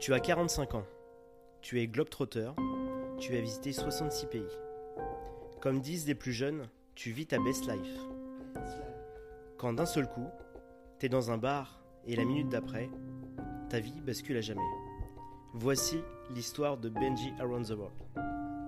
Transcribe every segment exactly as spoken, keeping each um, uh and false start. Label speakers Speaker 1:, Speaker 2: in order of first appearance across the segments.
Speaker 1: Tu as quarante-cinq ans, tu es globetrotter, tu as visité soixante-six pays. Comme disent les plus jeunes, tu vis ta best life. Quand d'un seul coup, t'es dans un bar et la minute d'après, ta vie bascule à jamais. Voici l'histoire de Benji Around the World.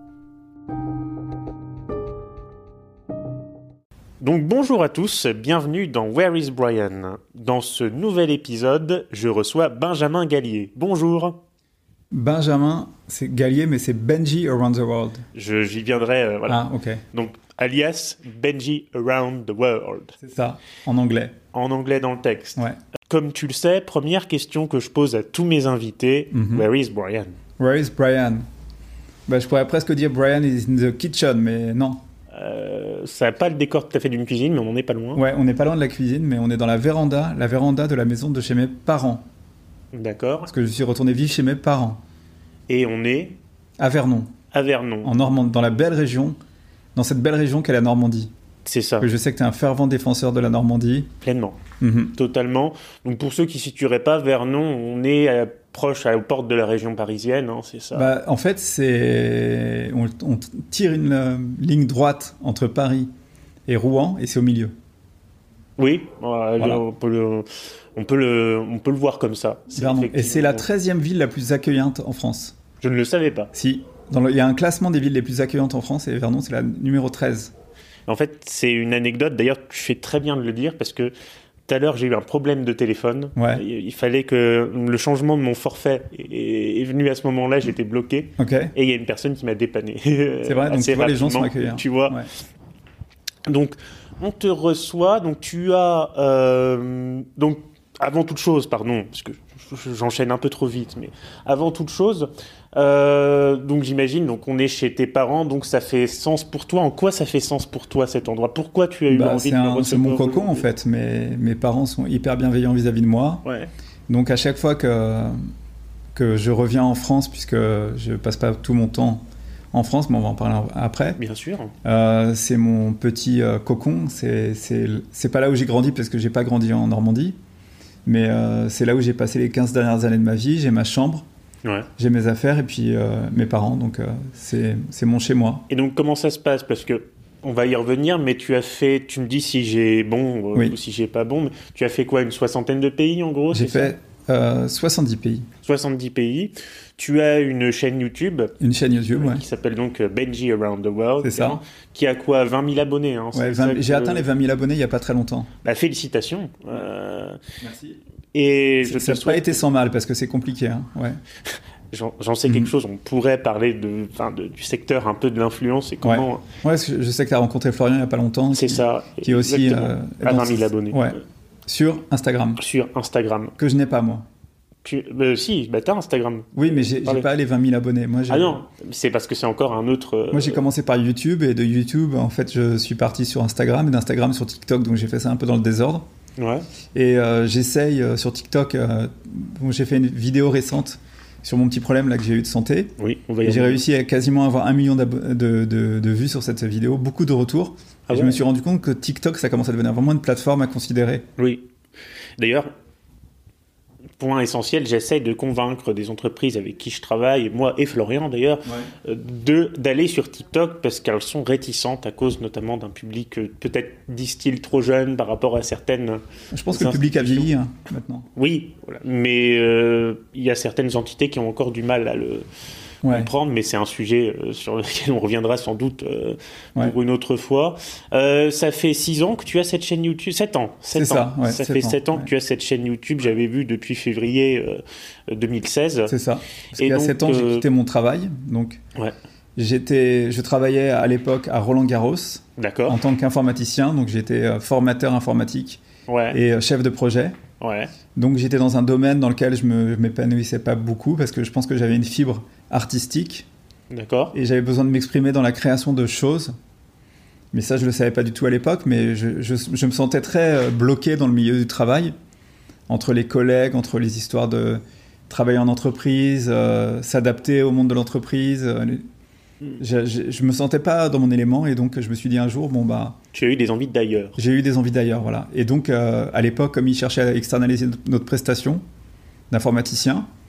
Speaker 2: Donc bonjour à tous, bienvenue dans Where is Brian. Dans ce nouvel épisode, je reçois Benjamin Gallier. Bonjour.
Speaker 3: Benjamin, c'est Gallier, mais c'est Benji Around the World.
Speaker 2: Je, j'y viendrai, euh, voilà.
Speaker 3: Ah, ok.
Speaker 2: Donc alias Benji Around the World.
Speaker 3: C'est ça, en anglais.
Speaker 2: En anglais dans le texte.
Speaker 3: Ouais.
Speaker 2: Comme tu le sais, première question que je pose à tous mes invités, mm-hmm. Where is Brian?
Speaker 3: Where is Brian? Bah, je pourrais presque dire Brian is in the kitchen, mais non.
Speaker 2: Euh, ça n'a pas le décor tout à fait d'une cuisine, mais on n'en est pas loin.
Speaker 3: Ouais, on n'est pas loin de la cuisine, mais on est dans la véranda, la véranda de la maison de chez mes parents.
Speaker 2: D'accord.
Speaker 3: Parce que je suis retourné vivre chez mes parents.
Speaker 2: Et on est
Speaker 3: à Vernon.
Speaker 2: À Vernon.
Speaker 3: En Normandie, dans la belle région, dans cette belle région qu'est la Normandie.
Speaker 2: C'est ça.
Speaker 3: Que je sais que tu es un fervent défenseur de la Normandie.
Speaker 2: Pleinement.
Speaker 3: Mm-hmm. Totalement.
Speaker 2: Donc pour ceux qui ne situeraient pas, Vernon, on est à, proche à, aux portes de la région parisienne, hein, c'est ça.
Speaker 3: Bah, en fait, c'est... On, on tire une euh, ligne droite entre Paris et Rouen, et c'est au milieu.
Speaker 2: Oui, euh, voilà. on, peut le, on, peut le, on peut le voir comme ça.
Speaker 3: C'est et c'est la treizième ville la plus accueillante en France.
Speaker 2: Je ne le savais pas.
Speaker 3: Si. Dans le, il y a un classement des villes les plus accueillantes en France, et Vernon, c'est la numéro treize.
Speaker 2: En fait, c'est une anecdote. D'ailleurs, tu fais très bien de le dire, parce que tout à l'heure, j'ai eu un problème de téléphone.
Speaker 3: Ouais.
Speaker 2: Il fallait que le changement de mon forfait est, est venu à ce moment-là. J'étais bloqué.
Speaker 3: Okay.
Speaker 2: Et il y a une personne qui m'a dépanné.
Speaker 3: C'est vrai, donc tu vois, les gens sont accueillants.
Speaker 2: Tu vois.
Speaker 3: Ouais.
Speaker 2: Donc, on te reçoit. Donc, tu as... Euh, donc, avant toute chose, pardon, parce que j'enchaîne un peu trop vite, mais avant toute chose... Euh, donc j'imagine, donc on est chez tes parents, donc ça fait sens pour toi. En quoi ça fait sens pour toi cet endroit? Pourquoi tu as eu
Speaker 3: bah,
Speaker 2: envie de me recevoir?
Speaker 3: C'est mon cocon en fait. Mes, mes parents sont hyper bienveillants vis-à-vis de moi.
Speaker 2: Ouais.
Speaker 3: Donc à chaque fois que, que je reviens en France, puisque je passe pas tout mon temps en France, mais on va en parler après.
Speaker 2: Bien sûr.
Speaker 3: Euh, c'est mon petit euh, cocon. C'est, c'est, c'est pas là où j'ai grandi parce que j'ai pas grandi en Normandie, mais euh, c'est là où j'ai passé les quinze dernières années de ma vie. J'ai ma chambre.
Speaker 2: Ouais.
Speaker 3: J'ai mes affaires et puis euh, mes parents, donc euh, c'est, c'est mon chez moi.
Speaker 2: Et donc comment ça se passe? Parce que on va y revenir, mais tu as fait, tu me dis si j'ai bon euh,
Speaker 3: oui.
Speaker 2: ou si j'ai pas bon, mais tu as fait quoi, une soixantaine de pays en gros?
Speaker 3: J'ai fait euh, soixante-dix pays.
Speaker 2: soixante-dix pays. Tu as une chaîne YouTube.
Speaker 3: Une chaîne YouTube, ouais.
Speaker 2: Qui s'appelle donc Benji Around the World.
Speaker 3: C'est ça.
Speaker 2: Qui a quoi, vingt mille abonnés, hein,
Speaker 3: ouais, vingt, j'ai que... atteint les vingt mille abonnés il y a pas très longtemps.
Speaker 2: Bah félicitations. Euh...
Speaker 3: Merci.
Speaker 2: Et je
Speaker 3: ça n'a
Speaker 2: souhaite...
Speaker 3: pas été sans mal parce que c'est compliqué, hein. Ouais.
Speaker 2: J'en, j'en sais quelque mmh. chose, on pourrait parler de, de, du secteur un peu de l'influence et comment...
Speaker 3: Ouais, ouais je sais que tu as rencontré Florian il n'y a pas longtemps.
Speaker 2: C'est
Speaker 3: qui,
Speaker 2: ça.
Speaker 3: Qui est aussi... Euh,
Speaker 2: à vingt mille abonnés.
Speaker 3: Ouais. Sur Instagram.
Speaker 2: Sur Instagram.
Speaker 3: Que je n'ai pas, moi.
Speaker 2: Tu, bah, si, bah, t'as Instagram.
Speaker 3: Oui, mais j'ai, j'ai pas les vingt mille abonnés. Moi, j'ai...
Speaker 2: Ah non, c'est parce que c'est encore un autre... Euh...
Speaker 3: Moi, j'ai commencé par YouTube, et de YouTube, en fait, je suis parti sur Instagram, et d'Instagram sur TikTok, donc j'ai fait ça un peu dans le désordre.
Speaker 2: Ouais.
Speaker 3: Et euh, j'essaye euh, sur TikTok... Euh, bon, j'ai fait une vidéo récente sur mon petit problème là que j'ai eu de santé.
Speaker 2: Oui, on va y
Speaker 3: et j'ai réussi à quasiment avoir un million de, de, de vues sur cette vidéo, beaucoup de retours. Ah et ouais. Je me suis rendu compte que TikTok, ça commence à devenir vraiment une plateforme à considérer.
Speaker 2: Oui. D'ailleurs, point essentiel, j'essaie de convaincre des entreprises avec qui je travaille, moi et Florian d'ailleurs, ouais. de, d'aller sur TikTok parce qu'elles sont réticentes à cause notamment d'un public peut-être, disent-ils, trop jeune par rapport à certaines...
Speaker 3: Je pense que le public a vieilli hein, maintenant.
Speaker 2: Oui, voilà. Mais euh, il y a certaines entités qui ont encore du mal à le... Ouais. comprendre, mais c'est un sujet euh, sur lequel on reviendra sans doute euh, pour ouais. une autre fois. Euh, ça fait six ans que tu as cette chaîne YouTube, sept ans. sept
Speaker 3: c'est
Speaker 2: ans.
Speaker 3: ça, ouais,
Speaker 2: ça fait sept ans, ans ouais. que tu as cette chaîne YouTube, j'avais vu depuis février euh, deux mille seize.
Speaker 3: C'est ça. Parce qu'il y a sept ans, euh... j'ai quitté mon travail, donc
Speaker 2: ouais.
Speaker 3: j'étais, je travaillais à l'époque à Roland-Garros.
Speaker 2: D'accord.
Speaker 3: En tant qu'informaticien, donc j'étais formateur informatique
Speaker 2: ouais.
Speaker 3: et chef de projet.
Speaker 2: Ouais.
Speaker 3: Donc j'étais dans un domaine dans lequel je ne m'épanouissais pas beaucoup parce que je pense que j'avais une fibre artistique.
Speaker 2: D'accord.
Speaker 3: Et j'avais besoin de m'exprimer dans la création de choses. Mais ça, je ne le savais pas du tout à l'époque, mais je, je, je me sentais très bloqué dans le milieu du travail, entre les collègues, entre les histoires de travailler en entreprise, euh, s'adapter au monde de l'entreprise. Euh, je, je, je me sentais pas dans mon élément et donc je me suis dit un jour, bon bah...
Speaker 2: Tu as eu des envies d'ailleurs.
Speaker 3: J'ai eu des envies d'ailleurs, voilà. Et donc, euh, à l'époque, comme ils cherchaient à externaliser notre prestation d'informaticien,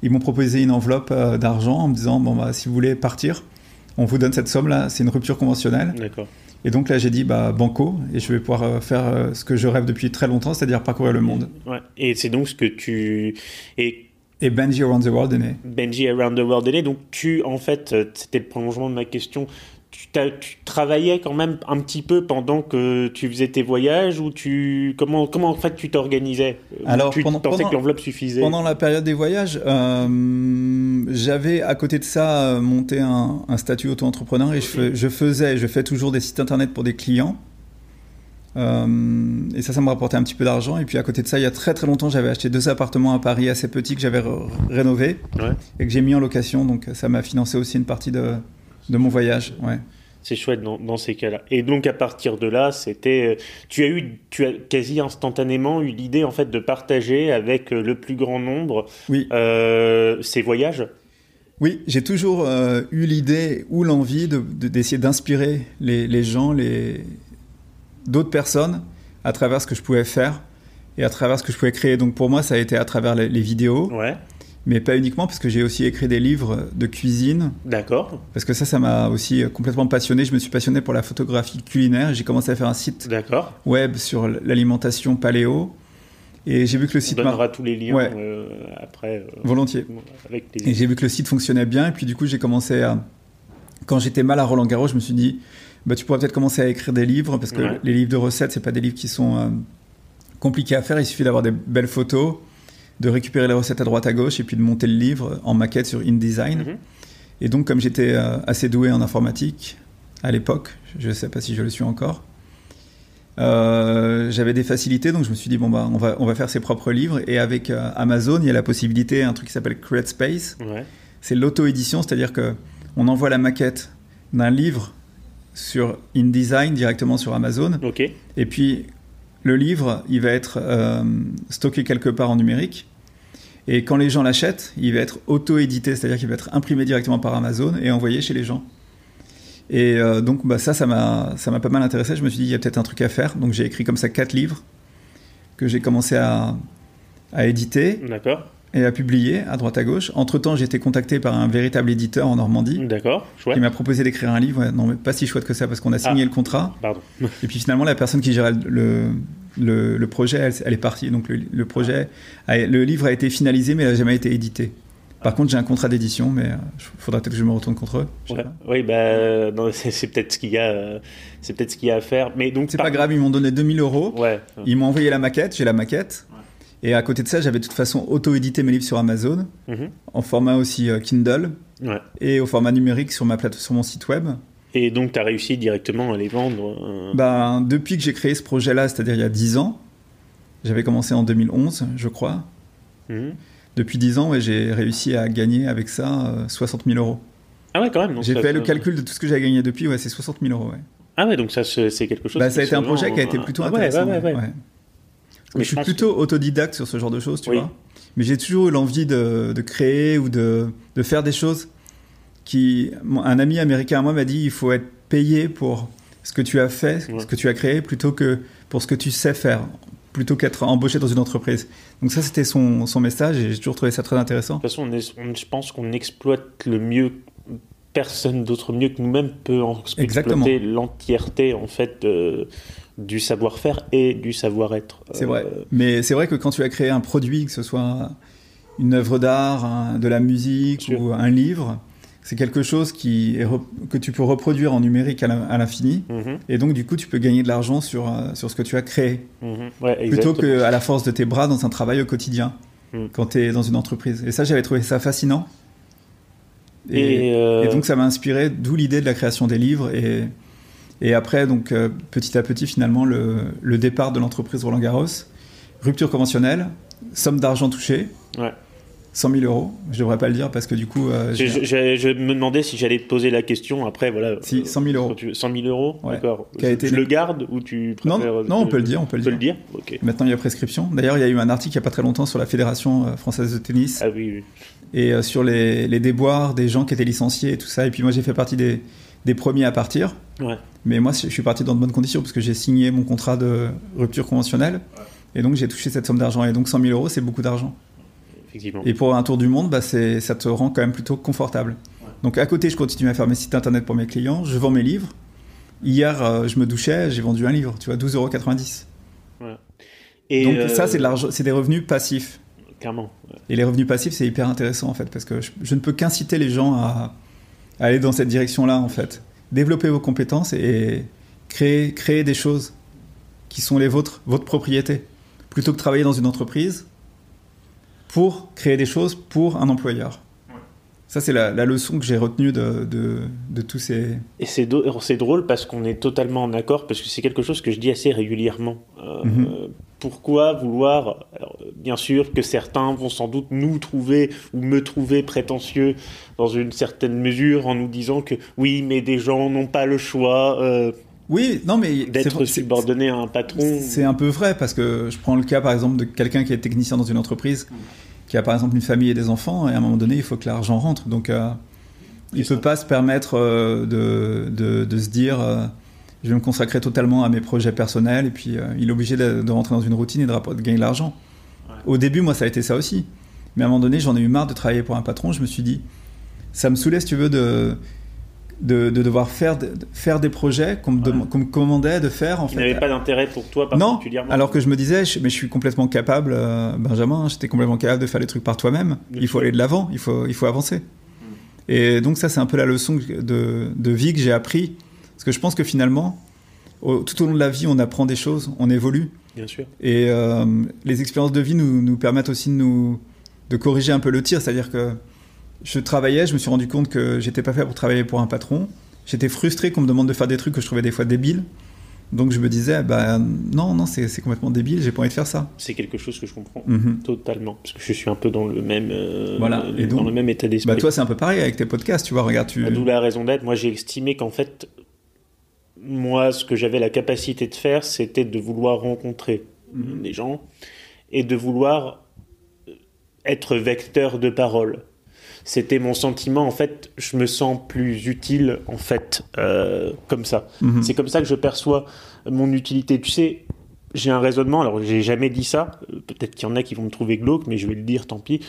Speaker 3: Ils m'ont proposé une enveloppe euh, d'argent en me disant, bon, bah, si vous voulez partir, on vous donne cette somme-là, c'est une rupture conventionnelle.
Speaker 2: D'accord.
Speaker 3: Et donc là, j'ai dit, bah, banco, et je vais pouvoir euh, faire euh, ce que je rêve depuis très longtemps, c'est-à-dire parcourir le monde.
Speaker 2: Ouais. Et c'est donc ce que tu... Et...
Speaker 3: Et Benji Around the World est né.
Speaker 2: Benji Around the World est né. Donc tu, en fait, c'était le prolongement de ma question. Tu, tu travaillais quand même un petit peu pendant que tu faisais tes voyages ou tu comment comment en fait tu t'organisais?
Speaker 3: Alors
Speaker 2: tu
Speaker 3: pendant,
Speaker 2: pensais
Speaker 3: pendant,
Speaker 2: que l'enveloppe suffisait?
Speaker 3: Pendant la période des voyages, euh, j'avais à côté de ça monté un, un statut auto-entrepreneur et je, fais, je faisais, je fais toujours des sites internet pour des clients. Euh, et ça, ça me rapportait un petit peu d'argent. Et puis à côté de ça, il y a très très longtemps, j'avais acheté deux appartements à Paris assez petits que j'avais r- rénovés
Speaker 2: ouais.
Speaker 3: et que j'ai mis en location. Donc ça m'a financé aussi une partie de, de mon voyage. Ouais.
Speaker 2: C'est chouette dans, dans ces cas-là. Et donc à partir de là, c'était, tu as eu, tu as quasi instantanément eu l'idée en fait de partager avec le plus grand nombre
Speaker 3: oui.
Speaker 2: euh, ces voyages.
Speaker 3: Oui, j'ai toujours euh, eu l'idée ou l'envie de, de, d'essayer d'inspirer les, les gens, les d'autres personnes à travers ce que je pouvais faire et à travers ce que je pouvais créer. Donc pour moi, ça a été à travers les, les vidéos,
Speaker 2: ouais.
Speaker 3: mais pas uniquement, parce que j'ai aussi écrit des livres de cuisine.
Speaker 2: D'accord.
Speaker 3: Parce que ça, ça m'a aussi complètement passionné. Je me suis passionné pour la photographie culinaire. J'ai commencé à faire un site
Speaker 2: D'accord.
Speaker 3: web sur l'alimentation paléo. Et j'ai vu que le site...
Speaker 2: On donnera mar... tous les liens
Speaker 3: ouais.
Speaker 2: euh, après. Euh,
Speaker 3: Volontiers.
Speaker 2: Avec les...
Speaker 3: Et j'ai vu que le site fonctionnait bien. Et puis du coup, j'ai commencé à... Quand j'étais mal à Roland-Garros, je me suis dit... Bah, tu pourrais peut-être commencer à écrire des livres, parce que ouais. les livres de recettes, c'est pas des livres qui sont euh, compliqués à faire. Il suffit d'avoir des belles photos, de récupérer les recettes à droite à gauche et puis de monter le livre en maquette sur InDesign. Mm-hmm. Et donc, comme j'étais euh, assez doué en informatique à l'époque, je ne sais pas si je le suis encore, euh, j'avais des facilités. Donc, je me suis dit, bon, bah, on va, on va faire ses propres livres. Et avec euh, Amazon, il y a la possibilité, un truc qui s'appelle CreateSpace.
Speaker 2: Ouais.
Speaker 3: C'est l'auto-édition, c'est-à-dire qu'on envoie la maquette d'un livre sur InDesign directement sur Amazon.
Speaker 2: Okay.
Speaker 3: Et puis, le livre, il va être euh, stocké quelque part en numérique. Et quand les gens l'achètent, il va être auto-édité, c'est-à-dire qu'il va être imprimé directement par Amazon et envoyé chez les gens. Et euh, donc, bah, ça, ça m'a, ça m'a pas mal intéressé. Je me suis dit, il y a peut-être un truc à faire. Donc, j'ai écrit comme ça quatre livres que j'ai commencé à, à éditer.
Speaker 2: D'accord.
Speaker 3: Et à publier à droite à gauche. Entre-temps, j'ai été contacté par un véritable éditeur en Normandie.
Speaker 2: D'accord, chouette.
Speaker 3: Qui m'a proposé d'écrire un livre. Ouais, non, mais pas si chouette que ça, parce qu'on a signé
Speaker 2: ah,
Speaker 3: le contrat.
Speaker 2: Pardon.
Speaker 3: Et puis finalement, la personne qui gérait le, le, le projet, elle, elle est partie. Donc le, le projet, a, le livre a été finalisé, mais il n'a jamais été édité. Par contre, j'ai un contrat d'édition, mais il faudra peut-être que je me retourne contre eux.
Speaker 2: Ouais. Oui, bah, non, c'est, c'est peut-être ce qu'il y a, euh, c'est peut-être ce qu'il y a à faire. Mais donc,
Speaker 3: c'est
Speaker 2: par...
Speaker 3: pas grave, ils m'ont donné deux mille euros.
Speaker 2: Ouais.
Speaker 3: Ils m'ont envoyé la maquette, j'ai la maquette. Ouais. Et à côté de ça, j'avais de toute façon auto-édité mes livres sur Amazon, mm-hmm. en format aussi euh, Kindle,
Speaker 2: ouais.
Speaker 3: et au format numérique sur, ma plate- sur mon site web.
Speaker 2: Et donc, tu as réussi directement à les vendre euh...
Speaker 3: ben, depuis que j'ai créé ce projet-là, c'est-à-dire il y a dix ans, j'avais commencé en deux mille onze, je crois. Mm-hmm. Depuis dix ans, ouais, j'ai réussi à gagner avec ça euh, soixante mille euros.
Speaker 2: Ah ouais, quand même. Donc
Speaker 3: j'ai
Speaker 2: ça,
Speaker 3: fait
Speaker 2: ça...
Speaker 3: le calcul de tout ce que j'ai gagné depuis, ouais, c'est soixante mille euros. Ouais.
Speaker 2: Ah ouais, donc ça, c'est quelque chose...
Speaker 3: Bah, ça a été un projet qui a été plutôt
Speaker 2: ah
Speaker 3: intéressant.
Speaker 2: Ouais, ouais, ouais, ouais.
Speaker 3: Ouais. Mais je suis plutôt que... autodidacte sur ce genre de choses, tu
Speaker 2: oui.
Speaker 3: vois. Mais j'ai toujours eu l'envie de, de créer ou de, de faire des choses qui... Un ami américain à moi m'a dit, il faut être payé pour ce que tu as fait, ouais. ce que tu as créé, plutôt que pour ce que tu sais faire, plutôt qu'être embauché dans une entreprise. Donc ça, c'était son, son message et j'ai toujours trouvé ça très intéressant.
Speaker 2: De toute façon, on est, on, je pense qu'on exploite le mieux... Personne d'autre mieux que nous-mêmes peut en exploiter Exactement. l'entièreté, en fait, de... du savoir-faire et du savoir-être.
Speaker 3: C'est euh... vrai. Mais c'est vrai que quand tu as créé un produit, que ce soit une œuvre d'art, un, de la musique Sûr. ou un livre, c'est quelque chose qui est re... que tu peux reproduire en numérique à l'infini. Mm-hmm. Et donc, du coup, tu peux gagner de l'argent sur, euh, sur ce que tu as créé.
Speaker 2: Mm-hmm. Ouais,
Speaker 3: plutôt qu'à la force de tes bras dans un travail au quotidien, mm. quand tu es dans une entreprise. Et ça, j'avais trouvé ça fascinant. Et, et, euh... et donc, ça m'a inspiré, d'où l'idée de la création des livres. Et... Et après, donc, euh, petit à petit, finalement, le, le départ de l'entreprise Roland-Garros, rupture conventionnelle, somme d'argent touchée,
Speaker 2: ouais.
Speaker 3: cent mille euros. Je ne devrais pas le dire parce que du coup... Euh,
Speaker 2: je, je, je me demandais si j'allais te poser la question. Après, voilà.
Speaker 3: Si, cent mille euros.
Speaker 2: cent mille euros,
Speaker 3: ouais.
Speaker 2: D'accord.
Speaker 3: Qui a
Speaker 2: je,
Speaker 3: été...
Speaker 2: je le garde ou tu préfères...
Speaker 3: Non, non on peut le dire. On peut le dire.
Speaker 2: le dire okay.
Speaker 3: Maintenant, il y a prescription. D'ailleurs, il y a eu un article il n'y a pas très longtemps sur la Fédération française de tennis.
Speaker 2: Ah oui, oui.
Speaker 3: Et euh, sur les, les déboires des gens qui étaient licenciés et tout ça. Et puis moi, j'ai fait partie des, des premiers à partir.
Speaker 2: Ouais.
Speaker 3: Mais moi, je suis parti dans de bonnes conditions parce que j'ai signé mon contrat de rupture conventionnelle. Ouais. Et donc, j'ai touché cette somme d'argent. Et donc, cent mille euros, c'est beaucoup d'argent.
Speaker 2: effectivement.
Speaker 3: Et pour un tour du monde, bah, c'est, ça te rend quand même plutôt confortable. Ouais. Donc à côté, je continue à faire mes sites internet pour mes clients, je vends mes livres. Hier, euh, je me douchais, j'ai vendu un livre, tu vois, douze euros quatre-vingt-dix. Ouais. Et donc euh... ça, c'est, de l'argent, c'est des revenus passifs.
Speaker 2: Clairement. Ouais.
Speaker 3: Et les revenus passifs, c'est hyper intéressant en fait, parce que je, je ne peux qu'inciter les gens à, à aller dans cette direction-là en fait. Développer vos compétences et créer, créer des choses qui sont les vôtres, votre propriété. Plutôt que travailler dans une entreprise pour créer des choses pour un employeur. Ouais. Ça, c'est la, la leçon que j'ai retenue de, de, de tous ces...
Speaker 2: Et c'est, do- c'est drôle parce qu'on est totalement en accord, parce que c'est quelque chose que je dis assez régulièrement. Euh, mm-hmm. Pourquoi vouloir... Alors, bien sûr que certains vont sans doute nous trouver ou me trouver prétentieux dans une certaine mesure en nous disant que oui, mais des gens n'ont pas le choix... Euh,
Speaker 3: Oui, non, mais
Speaker 2: d'être c'est, subordonné
Speaker 3: c'est,
Speaker 2: à un patron.
Speaker 3: C'est un peu vrai parce que je prends le cas par exemple de quelqu'un qui est technicien dans une entreprise, qui a par exemple une famille et des enfants, et à un moment donné, il faut que l'argent rentre. Donc, euh, il ne peut pas se permettre euh, de, de, de se dire euh, je vais me consacrer totalement à mes projets personnels, et puis euh, il est obligé de, de rentrer dans une routine et de, de gagner de l'argent. Ouais. Au début, moi, ça a été ça aussi. Mais à un moment donné, j'en ai eu marre de travailler pour un patron. Je me suis dit, ça me saoulait, si tu veux, de... De, de devoir faire, de, faire des projets qu'on me, ouais. de, qu'on me commandait de faire en
Speaker 2: qui
Speaker 3: fait.
Speaker 2: n'avaient pas d'intérêt pour toi particulièrement.
Speaker 3: Non, alors que je me disais, je, mais je suis complètement capable, euh, Benjamin, j'étais complètement capable de faire les trucs par toi-même. Bien il faut sûr. Aller de l'avant, il faut, il faut avancer. Mmh. Et donc ça, c'est un peu la leçon de, de vie que j'ai appris. Parce que je pense que finalement, au, tout au long de la vie, on apprend des choses, on évolue.
Speaker 2: Bien sûr.
Speaker 3: Et euh, les expériences de vie nous, nous permettent aussi de, nous, de corriger un peu le tir, c'est-à-dire que je travaillais, je me suis rendu compte que j'étais pas fait pour travailler pour un patron. J'étais frustré qu'on me demande de faire des trucs que je trouvais des fois débiles. Donc je me disais, bah non, non, c'est, c'est complètement débile, j'ai pas envie de faire ça.
Speaker 2: C'est quelque chose que je comprends mm-hmm. totalement, parce que je suis un peu dans le même, euh,
Speaker 3: voilà. Et donc,
Speaker 2: dans le même état d'esprit.
Speaker 3: Bah toi, c'est un peu pareil avec tes podcasts, tu vois, regarde, tu...
Speaker 2: D'où la raison d'être. Moi, j'ai estimé qu'en fait, moi, ce que j'avais la capacité de faire, c'était de vouloir rencontrer mm-hmm. des gens et de vouloir être vecteur de parole. C'était mon sentiment, en fait, je me sens plus utile, en fait, euh, comme ça. Mm-hmm. C'est comme ça que je perçois mon utilité. Tu sais, j'ai un raisonnement, alors j'ai jamais dit ça, peut-être qu'il y en a qui vont me trouver glauque, mais je vais le dire, tant pis.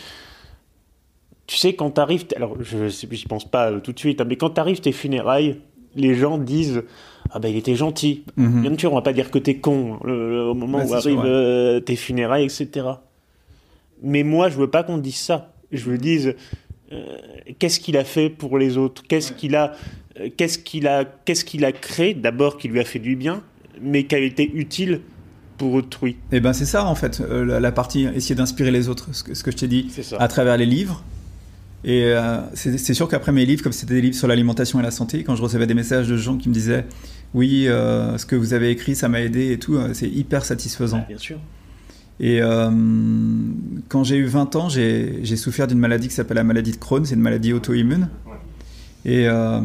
Speaker 2: Tu sais, quand t'arrives, alors je j'y pense pas tout de suite, hein, mais quand t'arrives tes funérailles, les gens disent « Ah ben, il était gentil mm-hmm. ». Bien sûr, on va pas dire que t'es con, hein, le, le, au moment ouais, où arrivent euh, tes funérailles, et cetera. Mais moi, je veux pas qu'on dise ça. Je veux dire... Euh, qu'est-ce qu'il a fait pour les autres, qu'est-ce ouais. qu'il a, euh, qu'est-ce qu'il a, qu'est-ce qu'il a créé, d'abord qui lui a fait du bien, mais qui a été utile pour autrui.
Speaker 3: Et ben c'est ça en fait, euh, la, la partie essayer d'inspirer les autres, ce que, ce que je t'ai dit, à travers les livres. Et euh, c'est, c'est sûr qu'après mes livres, comme c'était des livres sur l'alimentation et la santé, quand je recevais des messages de gens qui me disaient oui, euh, ce que vous avez écrit, ça m'a aidé et tout, euh, c'est hyper satisfaisant.
Speaker 2: Ouais, bien sûr.
Speaker 3: Et euh, quand j'ai eu vingt ans, j'ai, j'ai souffert d'une maladie qui s'appelle la maladie de Crohn, c'est une maladie auto-immune. Et, euh,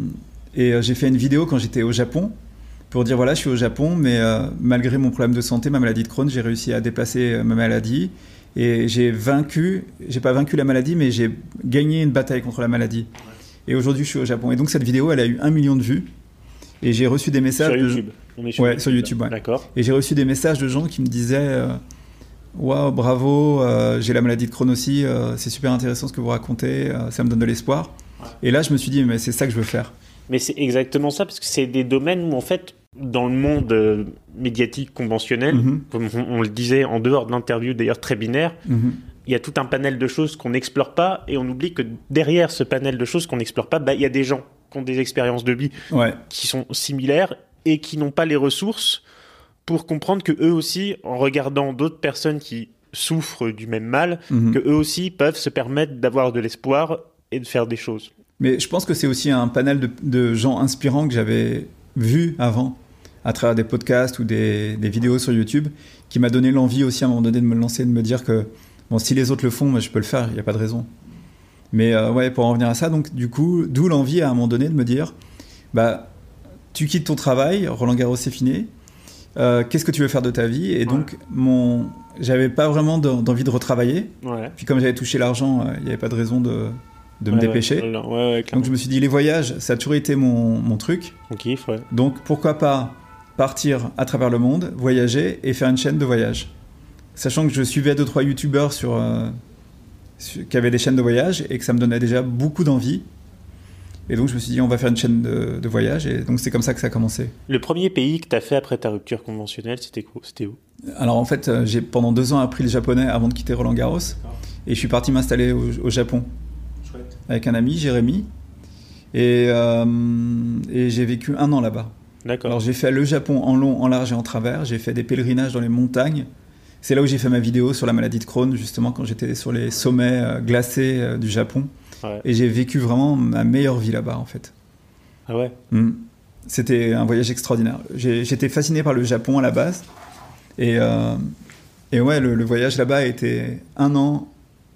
Speaker 3: et j'ai fait une vidéo quand j'étais au Japon pour dire voilà, je suis au Japon, mais euh, malgré mon problème de santé, ma maladie de Crohn, j'ai réussi à dépasser ma maladie. Et j'ai vaincu, j'ai pas vaincu la maladie, mais j'ai gagné une bataille contre la maladie. Et aujourd'hui, je suis au Japon. Et donc cette vidéo, elle a eu un million de vues. Et j'ai reçu des messages...
Speaker 2: Sur YouTube.
Speaker 3: De... On est sur ouais, YouTube, sur YouTube, ouais.
Speaker 2: D'accord.
Speaker 3: Et j'ai reçu des messages de gens qui me disaient... Euh, Waouh, wow, bravo, euh, j'ai la maladie de Crohn aussi, euh, c'est super intéressant ce que vous racontez, euh, ça me donne de l'espoir. Ouais. Et là, je me suis dit, mais c'est ça que je veux faire.
Speaker 2: Mais c'est exactement ça, parce que c'est des domaines où, en fait, dans le monde euh, médiatique conventionnel, mm-hmm. comme on, on le disait en dehors de l'interview, d'ailleurs très binaire, mm-hmm. il y a tout un panel de choses qu'on n'explore pas, et on oublie que derrière ce panel de choses qu'on n'explore pas, bah, il y a des gens qui ont des expériences de vie
Speaker 3: ouais.
Speaker 2: qui sont similaires et qui n'ont pas les ressources pour comprendre que eux aussi, en regardant d'autres personnes qui souffrent du même mal, mmh. que eux aussi peuvent se permettre d'avoir de l'espoir et de faire des choses.
Speaker 3: Mais je pense que c'est aussi un panel de, de gens inspirants que j'avais vus avant, à travers des podcasts ou des, des vidéos sur YouTube, qui m'a donné l'envie aussi à un moment donné de me lancer, de me dire que bon, si les autres le font, moi je peux le faire, il n'y a pas de raison. Mais euh, ouais, pour en revenir à ça, donc du coup, d'où l'envie à un moment donné de me dire, bah, tu quittes ton travail, Roland Garros c'est fini. Euh, qu'est-ce que tu veux faire de ta vie ? Et donc, ouais. mon... j'avais pas vraiment d'envie de retravailler.
Speaker 2: Ouais.
Speaker 3: Puis comme j'avais touché l'argent, il euh, n'y avait pas de raison de, de
Speaker 2: ouais,
Speaker 3: me dépêcher.
Speaker 2: Ouais, ouais, ouais,
Speaker 3: donc je me suis dit, les voyages, ça a toujours été mon, mon truc.
Speaker 2: Mon kiff, ouais.
Speaker 3: Donc pourquoi pas partir à travers le monde, voyager et faire une chaîne de voyage. Sachant que je suivais deux trois youtubeurs sur, euh, qui avait des chaînes de voyage et que ça me donnait déjà beaucoup d'envie. Et donc je me suis dit, on va faire une chaîne de, de voyage. Et donc c'est comme ça que ça a commencé.
Speaker 2: Le premier pays que tu as fait après ta rupture conventionnelle, c'était quoi? C'était où?
Speaker 3: Alors en fait, j'ai pendant deux ans appris le japonais avant de quitter Roland Garros. Et je suis parti m'installer au, au Japon. Chouette. Avec un ami, Jérémy. Et, euh, et j'ai vécu un an là-bas.
Speaker 2: D'accord.
Speaker 3: Alors j'ai fait le Japon en long, en large et en travers. J'ai fait des pèlerinages dans les montagnes. C'est là où j'ai fait ma vidéo sur la maladie de Crohn, justement, quand j'étais sur les sommets euh, glacés euh, du Japon. Ouais. Et j'ai vécu vraiment ma meilleure vie là-bas, en fait.
Speaker 2: Ah ouais
Speaker 3: mmh. C'était un voyage extraordinaire. J'ai, j'étais fasciné par le Japon à la base. Et, euh, et ouais, le, le voyage là-bas a été un an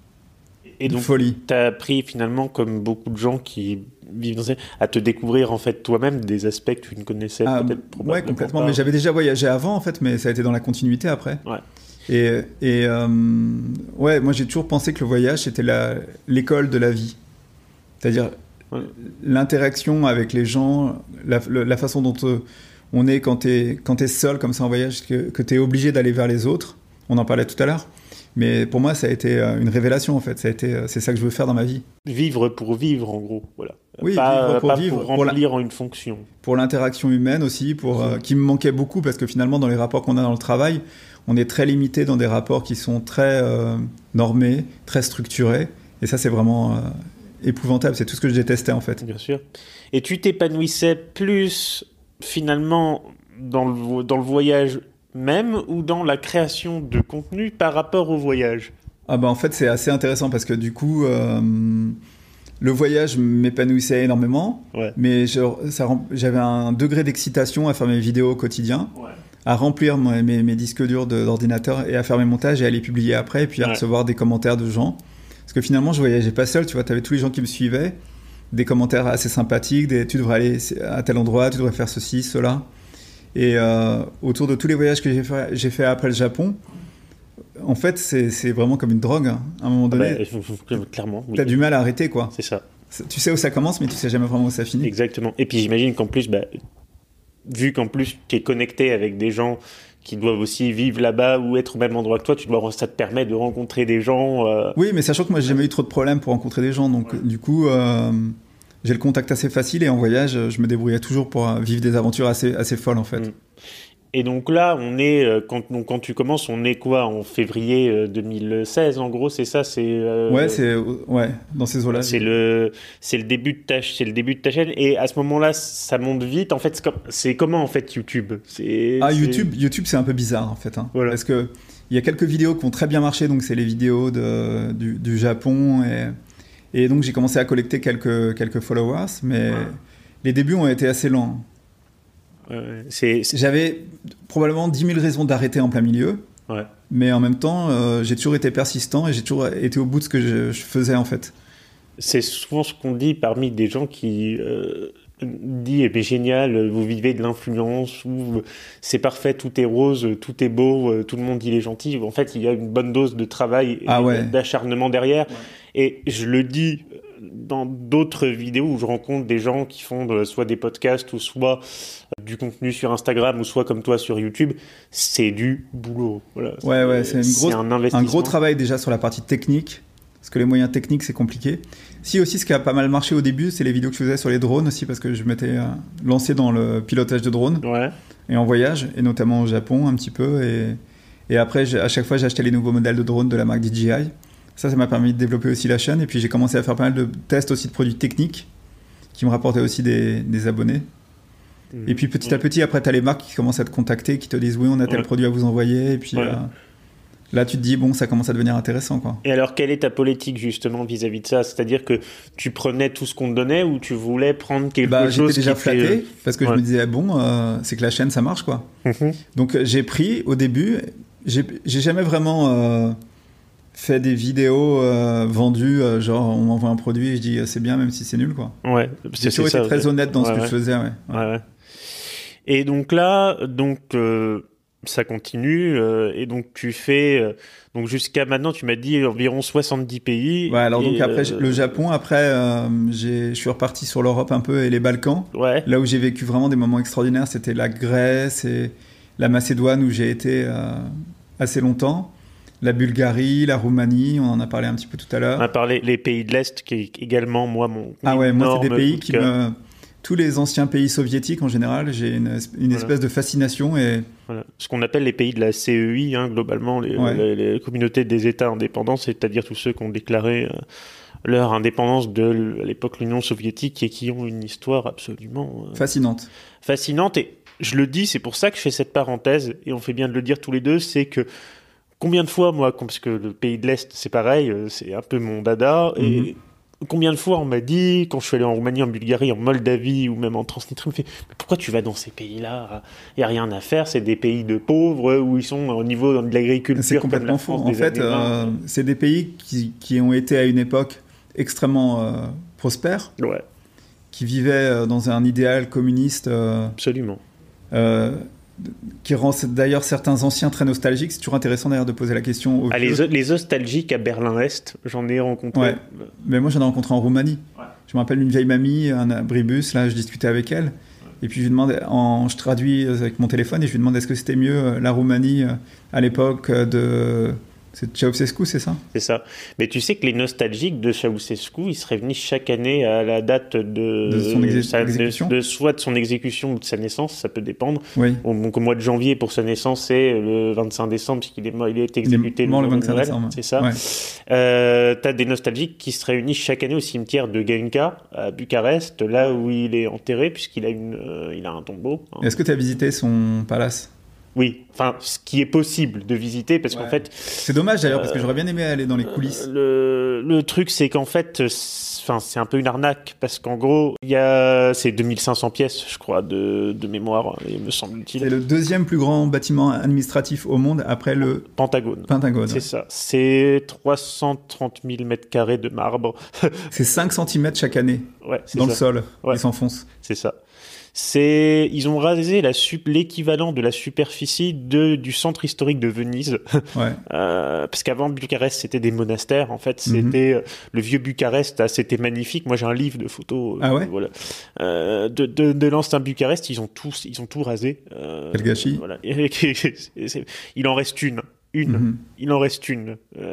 Speaker 2: et
Speaker 3: de
Speaker 2: donc,
Speaker 3: folie.
Speaker 2: Tu as appris finalement, comme beaucoup de gens qui vivent dans ces... à te découvrir en fait toi-même des aspects que tu ne connaissais ah, peut-être probablement
Speaker 3: ouais, complètement. Pas. Mais j'avais déjà voyagé avant, en fait, mais ça a été dans la continuité après.
Speaker 2: Ouais.
Speaker 3: Et, et euh, ouais, moi j'ai toujours pensé que le voyage c'était la, l'école de la vie. C'est-à-dire ouais. l'interaction avec les gens, la, la façon dont euh, on est quand t'es, quand t'es seul comme ça en voyage, que, que t'es obligé d'aller vers les autres. On en parlait tout à l'heure. Mais pour moi, ça a été une révélation en fait. Ça a été, c'est ça que je veux faire dans ma vie.
Speaker 2: Vivre pour vivre, en gros. Voilà.
Speaker 3: Oui,
Speaker 2: pas,
Speaker 3: vivre pour
Speaker 2: pas
Speaker 3: vivre.
Speaker 2: Pour remplir
Speaker 3: pour
Speaker 2: la... une fonction.
Speaker 3: Pour l'interaction humaine aussi, pour, euh, qui me manquait beaucoup parce que finalement, dans les rapports qu'on a dans le travail, on est très limité dans des rapports qui sont très euh, normés, très structurés. Et ça, c'est vraiment euh, épouvantable. C'est tout ce que je détestais en fait.
Speaker 2: Bien sûr. Et tu t'épanouissais plus finalement dans le, dans le voyage même ou dans la création de contenu par rapport au voyage?
Speaker 3: Ah bah en fait, c'est assez intéressant parce que du coup, euh, le voyage m'épanouissait énormément. Ouais. Mais je, ça, j'avais un degré d'excitation à faire mes vidéos au quotidien. Ouais. À remplir mes, mes, mes disques durs de, d'ordinateur et à faire mes montages et à les publier après et puis à ouais. recevoir des commentaires de gens. Parce que finalement, je voyageais pas seul, tu vois, tu avais tous les gens qui me suivaient, des commentaires assez sympathiques, des, tu devrais aller à tel endroit, tu devrais faire ceci, cela. Et euh, autour de tous les voyages que j'ai fait, j'ai fait après le Japon, en fait, c'est, c'est vraiment comme une drogue. Hein. À un moment donné,
Speaker 2: bah, clairement, oui.
Speaker 3: Tu as du mal à arrêter, quoi.
Speaker 2: C'est ça.
Speaker 3: Tu sais où ça commence, mais tu sais jamais vraiment où ça finit.
Speaker 2: Exactement. Et puis j'imagine qu'en plus, bah, vu qu'en plus tu es connecté avec des gens qui doivent aussi vivre là-bas ou être au même endroit que toi, tu dois, ça te permet de rencontrer des gens. Euh...
Speaker 3: Oui, mais sachant que moi, j'ai jamais eu trop de problèmes pour rencontrer des gens. Donc, ouais. du coup, euh, j'ai le contact assez facile et en voyage, je me débrouillais toujours pour vivre des aventures assez, assez folles, en fait. Mm.
Speaker 2: Et donc là, on est, quand, donc quand tu commences, on est quoi, en février deux mille seize, en gros, c'est ça, c'est... Euh,
Speaker 3: ouais, c'est, ouais, dans ces eaux-là.
Speaker 2: C'est le, c'est, le début de ta, c'est le début de ta chaîne, et à ce moment-là, ça monte vite. En fait, c'est, comme, c'est comment, en fait, YouTube c'est,
Speaker 3: Ah,
Speaker 2: c'est...
Speaker 3: YouTube, YouTube, c'est un peu bizarre, en fait. Hein,
Speaker 2: voilà.
Speaker 3: Parce qu'il y a quelques vidéos qui ont très bien marché, donc c'est les vidéos de, du, du Japon, et, et donc j'ai commencé à collecter quelques, quelques followers, mais ouais. les débuts ont été assez lents.
Speaker 2: Euh, c'est, c'est...
Speaker 3: J'avais probablement dix mille raisons d'arrêter en plein milieu,
Speaker 2: ouais.
Speaker 3: mais en même temps, euh, j'ai toujours été persistant et j'ai toujours été au bout de ce que je, je faisais en fait.
Speaker 2: C'est souvent ce qu'on dit parmi des gens qui euh, disent eh « génial, vous vivez de l'influence » ou « c'est parfait, tout est rose, tout est beau, tout le monde il est gentil ». En fait, il y a une bonne dose de travail et
Speaker 3: ah ouais.
Speaker 2: d'acharnement derrière. Ouais. Et je le dis dans d'autres vidéos où je rencontre des gens qui font de, soit des podcasts ou soit du contenu sur Instagram ou soit comme toi sur YouTube, c'est du boulot. Voilà.
Speaker 3: Ouais, c'est, ouais, c'est, une grosse,
Speaker 2: c'est un investissement.
Speaker 3: Un gros travail déjà sur la partie technique, parce que les moyens techniques, c'est compliqué. Si aussi, ce qui a pas mal marché au début, c'est les vidéos que je faisais sur les drones aussi, parce que je m'étais euh, lancé dans le pilotage de drones
Speaker 2: ouais.
Speaker 3: et en voyage, et notamment au Japon un petit peu. Et, et après, à chaque fois, j'achetais les nouveaux modèles de drones de la marque D J I. Ça, ça m'a permis de développer aussi la chaîne. Et puis, j'ai commencé à faire pas mal de tests aussi de produits techniques qui me rapportaient aussi des, des abonnés. Mmh. Et puis, petit à petit, après, tu as les marques qui commencent à te contacter, qui te disent « Oui, on a tel ouais. produit à vous envoyer. » Et puis, ouais. euh, là, tu te dis « Bon, ça commence à devenir intéressant. » quoi.
Speaker 2: Et alors, quelle est ta politique, justement, vis-à-vis de ça ? C'est-à-dire que tu prenais tout ce qu'on te donnait ou tu voulais prendre quelque
Speaker 3: bah,
Speaker 2: chose
Speaker 3: j'étais déjà
Speaker 2: qui
Speaker 3: flatté
Speaker 2: fait...
Speaker 3: parce que ouais. je me disais « Bon, euh, c'est que la chaîne, ça marche. » quoi.
Speaker 2: Mmh.
Speaker 3: Donc, j'ai pris, au début, j'ai, j'ai jamais vraiment... Euh, fait des vidéos euh, vendues, euh, genre on m'envoie un produit et je dis euh, c'est bien même si c'est nul quoi.
Speaker 2: Ouais.
Speaker 3: J'ai toujours été très honnête dans
Speaker 2: ouais,
Speaker 3: ce que
Speaker 2: ouais.
Speaker 3: je faisais. Ouais. Ouais.
Speaker 2: Ouais, ouais. Et donc là, donc euh, ça continue euh, et donc tu fais euh, donc jusqu'à maintenant tu m'as dit environ soixante-dix pays.
Speaker 3: Ouais. Alors
Speaker 2: et,
Speaker 3: donc après
Speaker 2: euh,
Speaker 3: le Japon, après euh, j'ai, je suis reparti sur l'Europe un peu et les Balkans.
Speaker 2: Ouais.
Speaker 3: Là où j'ai vécu vraiment des moments extraordinaires, c'était la Grèce et la Macédoine où j'ai été euh, assez longtemps. La Bulgarie, la Roumanie, on en a parlé un petit peu tout à l'heure.
Speaker 2: On a parlé les pays de l'Est, qui est également, moi, mon
Speaker 3: Ah ouais, moi, c'est des pays
Speaker 2: coup de
Speaker 3: qui
Speaker 2: cœur.
Speaker 3: me... Tous les anciens pays soviétiques, en général, j'ai une, une
Speaker 2: Voilà.
Speaker 3: espèce de fascination et...
Speaker 2: Voilà. Ce qu'on appelle les pays de la C E I, hein, globalement, les,
Speaker 3: Ouais.
Speaker 2: les, les communautés des États indépendants, c'est-à-dire tous ceux qui ont déclaré euh, leur indépendance de à l'époque l'Union soviétique et qui ont une histoire absolument euh,
Speaker 3: fascinante.
Speaker 2: fascinante. Et je le dis, c'est pour ça que je fais cette parenthèse, et on fait bien de le dire tous les deux, c'est que combien de fois, moi, parce que le pays de l'Est, c'est pareil, euh, c'est un peu mon dada,
Speaker 3: Mhm.
Speaker 2: et combien de fois on m'a dit, quand je suis allé en Roumanie, en Bulgarie, en Moldavie ou même en Transnistrie, on me fait mais pourquoi tu vas dans ces pays-là? Il n'y a rien à faire, c'est des pays de pauvres où ils sont au niveau de l'agriculture.
Speaker 3: C'est
Speaker 2: comme
Speaker 3: complètement
Speaker 2: la
Speaker 3: faux.
Speaker 2: France
Speaker 3: En
Speaker 2: des
Speaker 3: fait,
Speaker 2: années
Speaker 3: euh,
Speaker 2: vingt.
Speaker 3: c'est des pays qui, qui ont été à une époque extrêmement euh, prospères,
Speaker 2: Ouais,
Speaker 3: qui vivaient euh, dans un idéal communiste euh,
Speaker 2: absolument.
Speaker 3: euh, qui rend d'ailleurs certains anciens très nostalgiques. C'est toujours intéressant d'ailleurs de poser la question aux
Speaker 2: Ah,
Speaker 3: vieux.
Speaker 2: les, les nostalgiques à Berlin-Est, j'en ai rencontré.
Speaker 3: Ouais. Mais moi, j'en ai rencontré en Roumanie.
Speaker 2: Ouais.
Speaker 3: Je me rappelle une vieille mamie, un abribus, là, je discutais avec elle. Et puis, je lui demande, en, je traduis avec mon téléphone et je lui demande est-ce que c'était mieux euh, la Roumanie euh, à l'époque euh, de. C'est Ceausescu, c'est ça?
Speaker 2: C'est ça. Mais tu sais que les nostalgiques de Ceausescu, ils seraient venus chaque année à la date de,
Speaker 3: De son exé-
Speaker 2: sa- de-
Speaker 3: exécution
Speaker 2: de soit de son exécution ou de sa naissance, ça peut dépendre.
Speaker 3: Oui.
Speaker 2: Bon, donc au mois de janvier pour sa naissance, c'est le vingt-cinq décembre, puisqu'il est mort, il est exécuté
Speaker 3: Il est mort le
Speaker 2: jour de
Speaker 3: vingt-cinq
Speaker 2: Noël,
Speaker 3: décembre.
Speaker 2: c'est ça.
Speaker 3: Ouais.
Speaker 2: Euh, t'as des nostalgiques qui se réunissent chaque année au cimetière de Genka à Bucarest, là où il est enterré, puisqu'il a une, euh, il a un tombeau. hein.
Speaker 3: Est-ce que tu as visité son palace?
Speaker 2: Oui, enfin, ce qui est possible de visiter, parce
Speaker 3: Ouais.
Speaker 2: qu'en fait,
Speaker 3: C'est dommage d'ailleurs, parce que j'aurais bien aimé aller dans les coulisses.
Speaker 2: Euh, le, le truc, c'est qu'en fait, c'est, enfin, c'est un peu une arnaque, parce qu'en gros, il y a c'est deux mille cinq cents pièces, je crois, de, de mémoire, il me semble-t-il.
Speaker 3: C'est le deuxième plus grand bâtiment administratif au monde après le
Speaker 2: Pentagone.
Speaker 3: Pentagone.
Speaker 2: C'est
Speaker 3: ouais.
Speaker 2: ça. C'est trois cent trente mille mètres carrés de marbre.
Speaker 3: C'est cinq centimètres chaque année
Speaker 2: Ouais, c'est
Speaker 3: dans
Speaker 2: ça.
Speaker 3: le sol.
Speaker 2: Ouais.
Speaker 3: Il s'enfonce.
Speaker 2: C'est ça. C'est, ils ont rasé la sup- l'équivalent de la superficie de, du centre historique de Venise.
Speaker 3: Ouais.
Speaker 2: Euh, parce qu'avant Bucarest c'était des monastères en fait,
Speaker 3: Mhm.
Speaker 2: c'était euh, le vieux Bucarest, ah, c'était magnifique. Moi j'ai un livre de photos, euh,
Speaker 3: Ah ouais
Speaker 2: voilà, euh, de, de, de l'ancien Bucarest, ils ont tous, ils ont tout rasé. Euh,
Speaker 3: Quel gâchis.
Speaker 2: Voilà. Il en reste une, une,
Speaker 3: Mhm.
Speaker 2: il en reste une. Euh,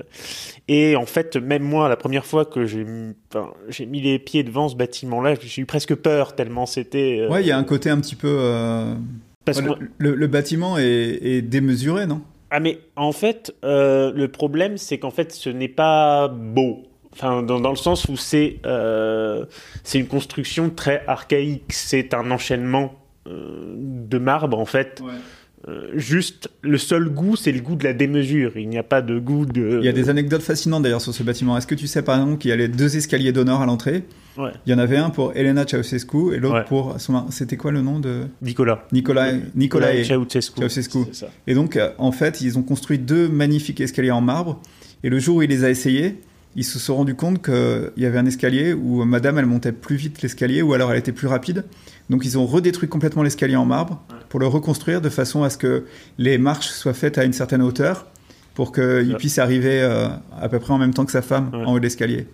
Speaker 2: et en fait, même moi, la première fois que j'ai, mis- enfin, j'ai mis les pieds devant ce bâtiment-là, j'ai eu presque peur tellement c'était. euh,
Speaker 3: Ouais, il y a un côté un petit peu. euh,
Speaker 2: parce
Speaker 3: ouais,
Speaker 2: que
Speaker 3: le, le- le bâtiment est, est démesuré, non?
Speaker 2: Ah mais en fait, euh, le problème c'est qu'en fait ce n'est pas beau. Enfin, dans, dans le sens où c'est euh, c'est une construction très archaïque. C'est un enchaînement euh, de marbre en fait.
Speaker 3: Ouais.
Speaker 2: Euh, juste le seul goût, c'est le goût de la démesure. Il n'y a pas de goût de.
Speaker 3: Il y a des anecdotes fascinantes d'ailleurs sur ce bâtiment. Est-ce que tu sais par exemple qu'il y a les deux escaliers d'honneur à l'entrée?
Speaker 2: Ouais.
Speaker 3: Il y en avait un pour Elena Ceausescu et l'autre
Speaker 2: Ouais.
Speaker 3: pour. son- C'était quoi le nom de.
Speaker 2: Nicolas.
Speaker 3: Nicolas, Nicolas et-
Speaker 2: Ceausescu.
Speaker 3: Ceausescu.
Speaker 2: C'est ça.
Speaker 3: Et donc, euh, en fait, ils ont construit deux magnifiques escaliers en marbre. Et le jour où il les a essayés, ils se sont rendus compte qu'il y avait un escalier où madame, elle montait plus vite l'escalier, ou alors elle était plus rapide. Donc, ils ont redétruit complètement l'escalier en marbre pour le reconstruire de façon à ce que les marches soient faites à une certaine hauteur pour qu'il
Speaker 2: Ouais.
Speaker 3: puisse arriver euh, à peu près en même temps que sa femme
Speaker 2: Ouais.
Speaker 3: en haut de l'escalier.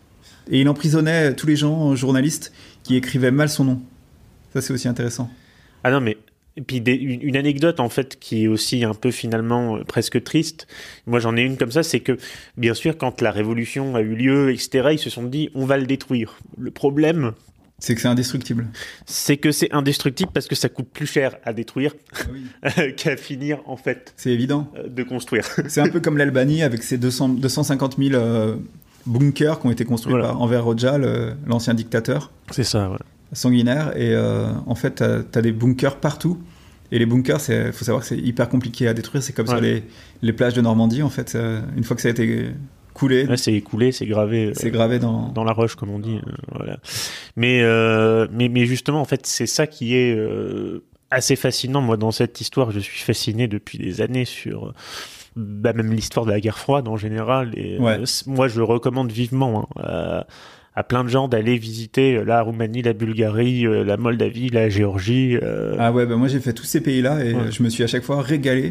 Speaker 3: Et il emprisonnait tous les gens, journalistes, qui écrivaient mal son nom. Ça, c'est aussi intéressant.
Speaker 2: Ah non, mais et puis des- une, une anecdote en fait qui est aussi un peu finalement euh, presque triste. Moi j'en ai une comme ça, c'est que bien sûr quand la révolution a eu lieu, et cetera, ils se sont dit on va le détruire. Le problème,
Speaker 3: C'est que c'est indestructible.
Speaker 2: c'est que c'est indestructible parce que ça coûte plus cher à détruire qu'à finir en fait
Speaker 3: C'est évident.
Speaker 2: euh, de construire.
Speaker 3: C'est un peu comme l'Albanie avec ses deux cents, deux cent cinquante mille euh, bunkers qui ont été construits
Speaker 2: Voilà.
Speaker 3: par Enver Hoxha, le- l'ancien dictateur
Speaker 2: C'est ça. Ouais.
Speaker 3: sanguinaire. Et euh, en fait, tu as des bunkers partout. Et les bunkers, il faut savoir que c'est hyper compliqué à détruire. C'est comme
Speaker 2: Ouais.
Speaker 3: sur les, les plages de Normandie. En fait, euh, une fois que ça a été coulé,
Speaker 2: Là, c'est écoulé, c'est gravé. euh,
Speaker 3: c'est gravé dans...
Speaker 2: dans la roche, comme on dit. euh, voilà. Mais, euh, mais, mais justement, en fait, c'est ça qui est euh, assez fascinant. Moi, dans cette histoire, je suis fasciné depuis des années sur bah, même l'histoire de la guerre froide en général. Et
Speaker 3: Ouais.
Speaker 2: euh, c- moi, je recommande vivement hein, à, à plein de gens d'aller visiter la Roumanie, la Bulgarie, euh, la Moldavie, la Géorgie. euh,
Speaker 3: Ah ouais, bah moi j'ai fait tous ces pays-là et
Speaker 2: Ouais.
Speaker 3: je me suis à chaque fois régalé.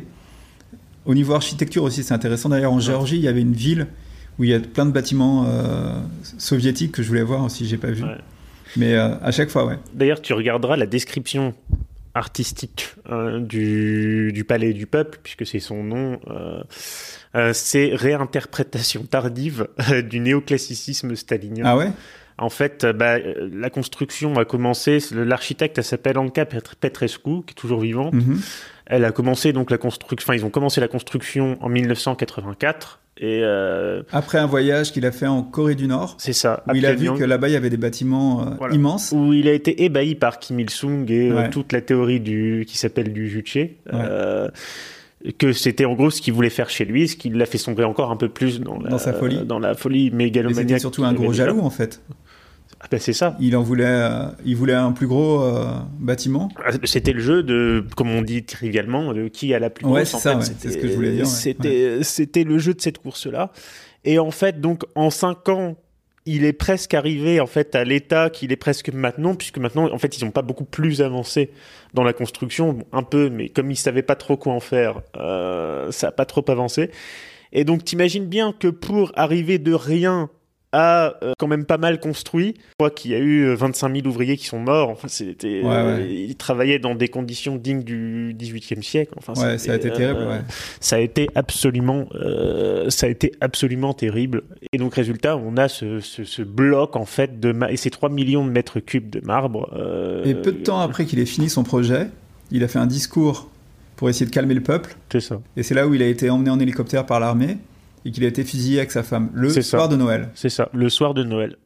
Speaker 3: Au niveau architecture aussi, c'est intéressant. D'ailleurs, en Géorgie, il y avait une ville où il y a plein de bâtiments euh, soviétiques que je voulais voir aussi, j'ai pas vu.
Speaker 2: Ouais.
Speaker 3: Mais euh, à chaque fois, ouais.
Speaker 2: D'ailleurs, tu regarderas la description artistique euh, du, du Palais du Peuple, puisque c'est son nom, euh, euh, c'est réinterprétation tardive euh, du néoclassicisme stalinien.
Speaker 3: Ah ouais?
Speaker 2: En fait, bah, la construction a commencé, l'architecte, elle s'appelle Anca Petrescu, qui est toujours vivante. Mm-hmm. Elle a commencé donc la construction, enfin, ils ont commencé la construction en mille neuf cent quatre-vingt-quatre. Et euh...
Speaker 3: après un voyage qu'il a fait en Corée du Nord,
Speaker 2: c'est ça,
Speaker 3: où il a vu que là-bas il y avait des bâtiments euh, voilà. immenses,
Speaker 2: où il a été ébahi par Kim Il-sung et
Speaker 3: ouais.
Speaker 2: euh, toute la théorie du qui s'appelle du Juche, ouais. euh, que c'était en gros ce qu'il voulait faire chez lui, ce qui l'a fait sombrer encore un peu plus dans, la,
Speaker 3: dans sa folie,
Speaker 2: dans la folie mégalomaniaque.
Speaker 3: Mais c'était surtout un gros jaloux en fait.
Speaker 2: Ah ben c'est ça.
Speaker 3: Il en voulait, euh, il voulait un plus gros euh, bâtiment.
Speaker 2: C'était le jeu de, comme on dit trivialement, de qui a la plus grosse.
Speaker 3: Ouais, c'est ça.
Speaker 2: Fait,
Speaker 3: ouais. C'est ce que je voulais dire.
Speaker 2: C'était,
Speaker 3: ouais.
Speaker 2: c'était le jeu de cette course-là. Et en fait, donc en cinq ans, il est presque arrivé en fait à l'état qu'il est presque maintenant, puisque maintenant, en fait, ils n'ont pas beaucoup plus avancé dans la construction, bon, un peu, mais comme ils savaient pas trop quoi en faire, euh, ça a pas trop avancé. Et donc, t'imagines bien que pour arriver de rien a euh, quand même pas mal construit. Je crois qu'il y a eu vingt-cinq mille ouvriers qui sont morts. Enfin, c'était,
Speaker 3: ouais,
Speaker 2: euh,
Speaker 3: ouais.
Speaker 2: Ils travaillaient dans des conditions dignes du dix-huitième siècle. Enfin,
Speaker 3: ouais, ça a été euh, terrible. Ouais.
Speaker 2: Ça a été absolument, euh, ça a été absolument terrible. Et donc, résultat, on a ce, ce, ce bloc en fait de ma- et ces trois millions de mètres cubes de marbre. Euh,
Speaker 3: et peu de temps après qu'il ait fini son projet, il a fait un discours pour essayer de calmer le peuple.
Speaker 2: C'est ça.
Speaker 3: Et c'est là où il a été emmené en hélicoptère par l'armée. Et qu'il a été fusillé avec sa femme le
Speaker 2: c'est
Speaker 3: soir
Speaker 2: ça.
Speaker 3: de Noël.
Speaker 2: C'est ça, le soir de Noël.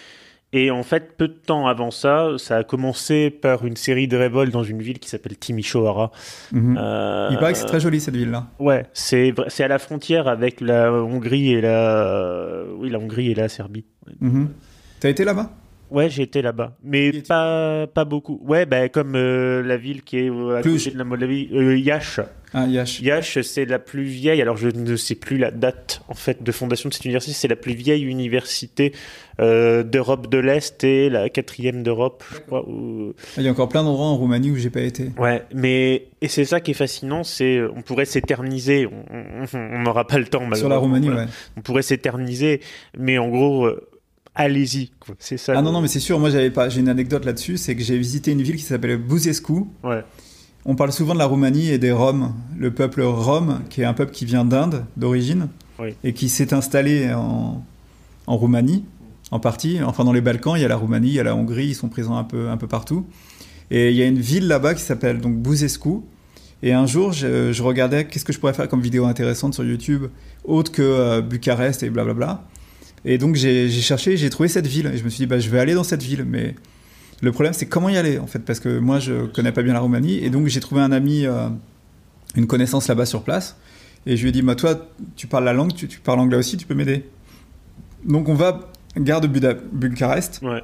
Speaker 2: Et en fait, peu de temps avant ça, ça a commencé par une série de révoltes dans une ville qui s'appelle Timișoara.
Speaker 3: Mm-hmm.
Speaker 2: Euh,
Speaker 3: Il paraît que c'est très joli cette ville-là.
Speaker 2: Ouais, c'est, c'est à la frontière avec la Hongrie et la, oui, la Hongrie et la Serbie.
Speaker 3: Mm-hmm. T'as été là-bas ?
Speaker 2: Ouais, j'ai été là-bas, mais pas, pas beaucoup. Ouais, bah, comme euh, la ville qui est à
Speaker 3: Cluj.
Speaker 2: côté de la Moldavie, euh, Iași.
Speaker 3: Ah, Iași.
Speaker 2: Iași, c'est la plus vieille, alors je ne sais plus la date en fait de fondation de cette université, c'est la plus vieille université euh, d'Europe de l'Est et la quatrième d'Europe, je crois. Où...
Speaker 3: Il y a encore plein d'endroits en Roumanie où j'ai pas été.
Speaker 2: Ouais, mais et c'est ça qui est fascinant, c'est on pourrait s'éterniser, on n'aura pas le temps malheureusement.
Speaker 3: Sur la Roumanie,
Speaker 2: voilà.
Speaker 3: ouais.
Speaker 2: On pourrait s'éterniser, mais en gros... Euh, allez-y, quoi. C'est ça.
Speaker 3: Ah
Speaker 2: le...
Speaker 3: non, non, mais c'est sûr, moi j'avais pas, j'ai une anecdote là-dessus, c'est que j'ai visité une ville qui s'appelle Buzescu.
Speaker 2: Ouais.
Speaker 3: On parle souvent de la Roumanie et des Roms, le peuple Rom, qui est un peuple qui vient d'Inde d'origine,
Speaker 2: oui.
Speaker 3: et qui s'est installé en, en Roumanie, en partie. Enfin, dans les Balkans, il y a la Roumanie, il y a la Hongrie, ils sont présents un peu, un peu partout. Et il y a une ville là-bas qui s'appelle donc Buzescu. Et un jour, je, je regardais qu'est-ce que je pourrais faire comme vidéo intéressante sur YouTube, autre que euh, Bucarest et blablabla. Et donc j'ai, j'ai cherché, j'ai trouvé cette ville et je me suis dit bah je vais aller dans cette ville, mais le problème c'est comment y aller en fait, parce que moi je connais pas bien la Roumanie, et donc j'ai trouvé un ami, euh, une connaissance là-bas sur place, et je lui ai dit bah toi tu parles la langue, tu, tu parles anglais aussi, tu peux m'aider. Donc on va gare de Buda- Bucarest,
Speaker 2: ouais.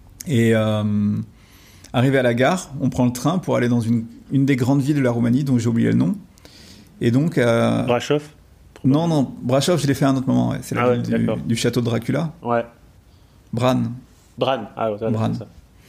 Speaker 3: et euh, arrivé à la gare, on prend le train pour aller dans une, une des grandes villes de la Roumanie dont j'ai oublié le nom, et donc euh,
Speaker 2: Brasov.
Speaker 3: Non, non, Brasov, je l'ai fait à un autre moment. Ouais. C'est la
Speaker 2: ah
Speaker 3: ville
Speaker 2: ouais,
Speaker 3: du, du château de Dracula.
Speaker 2: Ouais.
Speaker 3: Bran.
Speaker 2: Bran, ah ouais,
Speaker 3: Bran.
Speaker 2: C'est ça.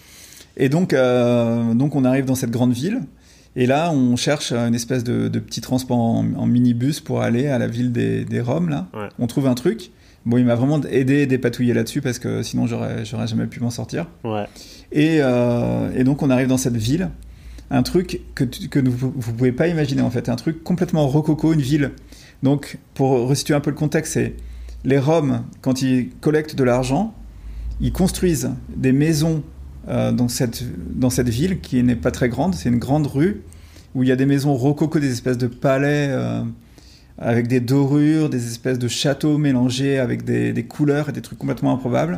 Speaker 3: Et donc, euh, donc, on arrive dans cette grande ville. Et là, on cherche une espèce de, de petit transport en, en minibus pour aller à la ville des, des Roms. Là.
Speaker 2: Ouais.
Speaker 3: On trouve un truc. Bon, il m'a vraiment aidé et dépatouillé là-dessus parce que sinon, j'aurais, j'aurais jamais pu m'en sortir.
Speaker 2: Ouais.
Speaker 3: Et, euh, et donc, on arrive dans cette ville. Un truc que, tu, que vous ne pouvez pas imaginer, en fait. Un truc complètement rococo, une ville... Donc, pour resituer un peu le contexte, c'est les Roms, quand ils collectent de l'argent, ils construisent des maisons euh, dans, cette, dans cette ville qui n'est pas très grande. C'est une grande rue où il y a des maisons rococo, des espèces de palais euh, avec des dorures, des espèces de châteaux mélangés avec des, des couleurs et des trucs complètement improbables.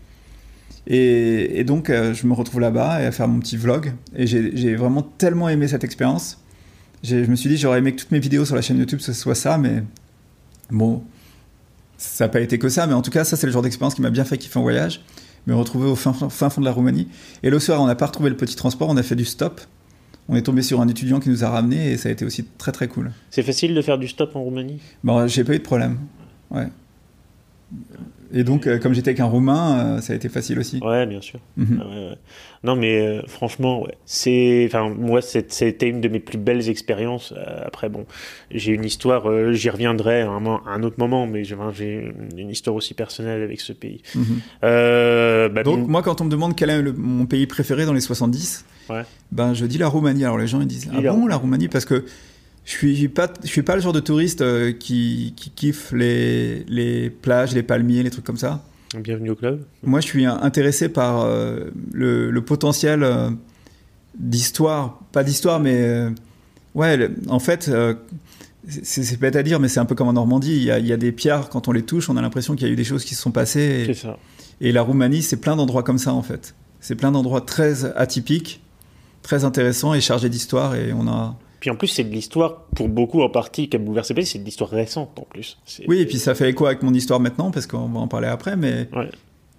Speaker 3: Et, et donc, euh, je me retrouve là-bas et à faire mon petit vlog. Et j'ai, j'ai vraiment tellement aimé cette expérience. J'ai, je me suis dit, j'aurais aimé que toutes mes vidéos sur la chaîne YouTube, ce soit ça, mais bon, ça n'a pas été que ça. Mais en tout cas, ça, c'est le genre d'expérience qui m'a bien fait kiffer en voyage. Me retrouver au fin, fin fond de la Roumanie. Et le soir, on n'a pas retrouvé le petit transport, on a fait du stop. On est tombé sur un étudiant qui nous a ramenés et ça a été aussi très très cool.
Speaker 2: C'est facile de faire du stop en Roumanie ?
Speaker 3: Bon, j'ai pas eu de problème. Ouais. Et donc, euh, comme j'étais avec un Roumain, euh, ça a été facile aussi.
Speaker 2: Ouais, bien sûr.
Speaker 3: Mhm.
Speaker 2: Ah ouais, ouais. Non, mais euh, franchement, ouais. C'est, enfin, moi, c'est- c'était une de mes plus belles expériences. Euh, après, bon, j'ai une histoire, euh, j'y reviendrai à un, mo- à un autre moment, mais j'ai enfin, j'ai une, une histoire aussi personnelle avec ce pays.
Speaker 3: Mhm.
Speaker 2: Euh, bah,
Speaker 3: Donc,
Speaker 2: mine-
Speaker 3: moi, quand on me demande quel est le- mon pays préféré dans les soixante-dix,
Speaker 2: Ouais.
Speaker 3: ben, je dis la Roumanie. Alors, les gens, ils disent,
Speaker 2: Dis
Speaker 3: ah
Speaker 2: la
Speaker 3: bon, la Roumanie? Parce que je suis pas, je suis pas le genre de touriste euh, qui, qui kiffe les, les plages, les palmiers, les trucs comme ça.
Speaker 2: Bienvenue au club.
Speaker 3: Moi, je suis intéressé par euh, le, le potentiel euh, d'histoire, pas d'histoire, mais euh, ouais, le- en fait, euh, c'est c'est bête à dire, mais c'est un peu comme en Normandie. Il y a, il y a des pierres, quand on les touche, on a l'impression qu'il y a eu des choses qui se sont passées.
Speaker 2: C'est
Speaker 3: Et,
Speaker 2: ça.
Speaker 3: et la Roumanie, c'est plein d'endroits comme ça, en fait. C'est plein d'endroits très atypiques, très intéressants et chargés d'histoire. Et on a.
Speaker 2: Puis en plus, c'est de l'histoire, pour beaucoup en partie, qui a bouleversé le pays, c'est de l'histoire récente en plus. C'est-
Speaker 3: Oui, et puis ça fait écho avec mon histoire maintenant, parce qu'on va en parler après, mais
Speaker 2: Ouais.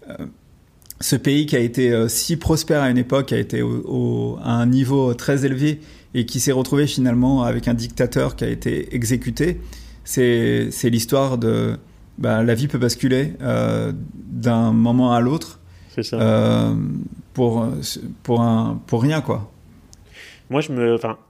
Speaker 3: ce pays qui a été euh, si prospère à une époque, qui a été au- au- à un niveau très élevé et qui s'est retrouvé finalement avec un dictateur qui a été exécuté, c'est c'est l'histoire de bah, la vie peut basculer euh, d'un moment à l'autre
Speaker 2: C'est ça.
Speaker 3: euh, pour, pour, un, pour rien, quoi.
Speaker 2: Moi, je me. Enfin,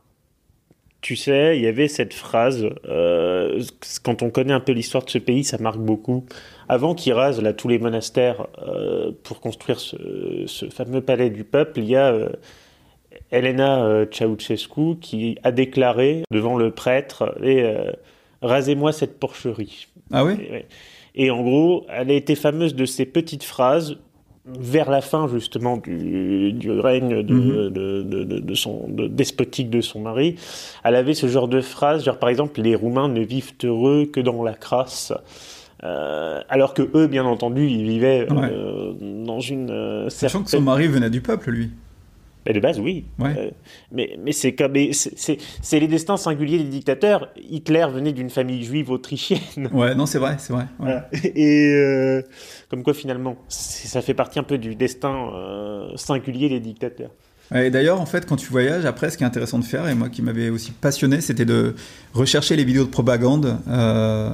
Speaker 2: tu sais, il y avait cette phrase, euh, quand on connaît un peu l'histoire de ce pays, ça marque beaucoup. Avant qu'ils rasent là, tous les monastères euh, pour construire ce, ce fameux palais du peuple, il y a euh, Elena euh, Ceausescu qui a déclaré devant le prêtre et, euh, rasez-moi cette porcherie.
Speaker 3: Ah oui?
Speaker 2: Et, ouais. Et en gros, elle a été fameuse de ces petites phrases vers la fin justement du, du règne de,
Speaker 3: Mhm.
Speaker 2: de, de, de, de son de, despotique de son mari. Elle avait ce genre de phrases, genre par exemple les Roumains ne vivent heureux que dans la crasse. Euh, alors que eux, bien entendu, ils vivaient euh, dans une euh,
Speaker 3: Sachant que son
Speaker 2: certaine-
Speaker 3: mari venait du peuple, lui.
Speaker 2: Mais de base, oui.
Speaker 3: Ouais.
Speaker 2: Euh, mais mais c'est comme mais c'est c'est c'est les destins singuliers des dictateurs. Hitler venait d'une famille juive autrichienne.
Speaker 3: Ouais, non, c'est vrai, c'est vrai. Ouais.
Speaker 2: Voilà. Et euh, comme quoi finalement, c'est- ça fait partie un peu du destin euh, singulier des dictateurs.
Speaker 3: Ouais, Et d'ailleurs, en fait, quand tu voyages, après, ce qui est intéressant de faire, et moi qui m'avait aussi passionné, c'était de rechercher les vidéos de propagande euh,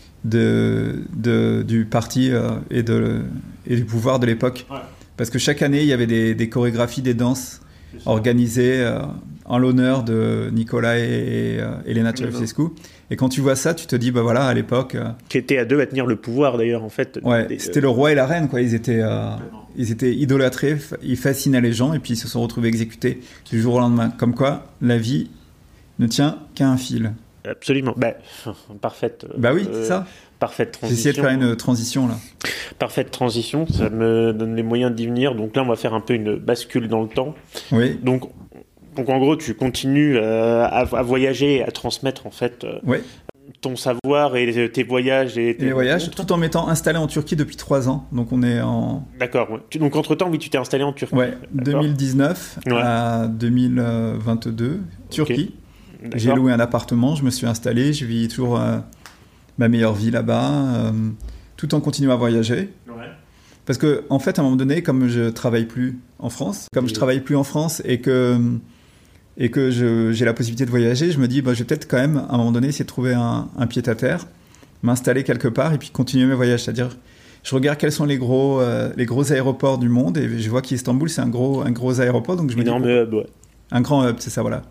Speaker 3: de, de- du parti euh, et, de, et du pouvoir de l'époque.
Speaker 2: Ouais.
Speaker 3: Parce que chaque année, il y avait des, des chorégraphies, des danses organisées euh, en l'honneur de Nicolas et, et euh, Elena Ceausescu. Et quand tu vois ça, tu te dis, bah voilà, à l'époque, euh,
Speaker 2: Qui étaient à deux à tenir le pouvoir d'ailleurs en fait.
Speaker 3: ouais,
Speaker 2: Des-
Speaker 3: c'était le roi et la reine, quoi. Ils étaient, euh, ils étaient idolâtrés, fa- ils fascinaient les gens, et puis ils se sont retrouvés exécutés du jour au lendemain. Comme quoi, la vie ne tient qu'à un fil.
Speaker 2: Absolument. Bah, parfaite.
Speaker 3: Bah oui,
Speaker 2: euh,
Speaker 3: c'est ça.
Speaker 2: Parfaite
Speaker 3: J'ai
Speaker 2: transition.
Speaker 3: essayé de faire une transition, là.
Speaker 2: Parfaite transition. Ça me donne les moyens d'y venir. Donc là, on va faire un peu une bascule dans le temps.
Speaker 3: Oui,
Speaker 2: Donc, donc en gros, tu continues euh, à, à voyager, et à transmettre en fait euh,
Speaker 3: oui.
Speaker 2: ton savoir et tes voyages et,
Speaker 3: Et
Speaker 2: tes
Speaker 3: les voyages,
Speaker 2: rencontres.
Speaker 3: tout en m'étant installé en Turquie depuis trois ans. Donc on est en
Speaker 2: D'accord. Ouais. Tu- Donc entre temps, oui, tu t'es installé en Turquie.
Speaker 3: ouais,
Speaker 2: D'accord.
Speaker 3: deux mille dix-neuf
Speaker 2: Ouais.
Speaker 3: à deux mille vingt-deux, Turquie.
Speaker 2: D'accord.
Speaker 3: J'ai loué un appartement, je me suis installé, je vis toujours euh, ma meilleure vie là-bas, euh, tout en continuant à voyager.
Speaker 2: Ouais.
Speaker 3: Parce que, en fait, à un moment donné, comme je travaille plus en France, comme
Speaker 2: Oui.
Speaker 3: je travaille plus en France et que, et que je- j'ai la possibilité de voyager, je me dis, bah, je vais peut-être quand même, à un moment donné, essayer de trouver un, un pied-à-terre, m'installer quelque part et puis continuer mes voyages. C'est-à-dire, je regarde quels sont les gros, euh, les gros aéroports du monde et je vois qu'Istanbul, c'est un gros, un gros aéroport. Donc je me dis,
Speaker 2: Énorme hub, ouais.
Speaker 3: un grand hub, c'est ça, voilà.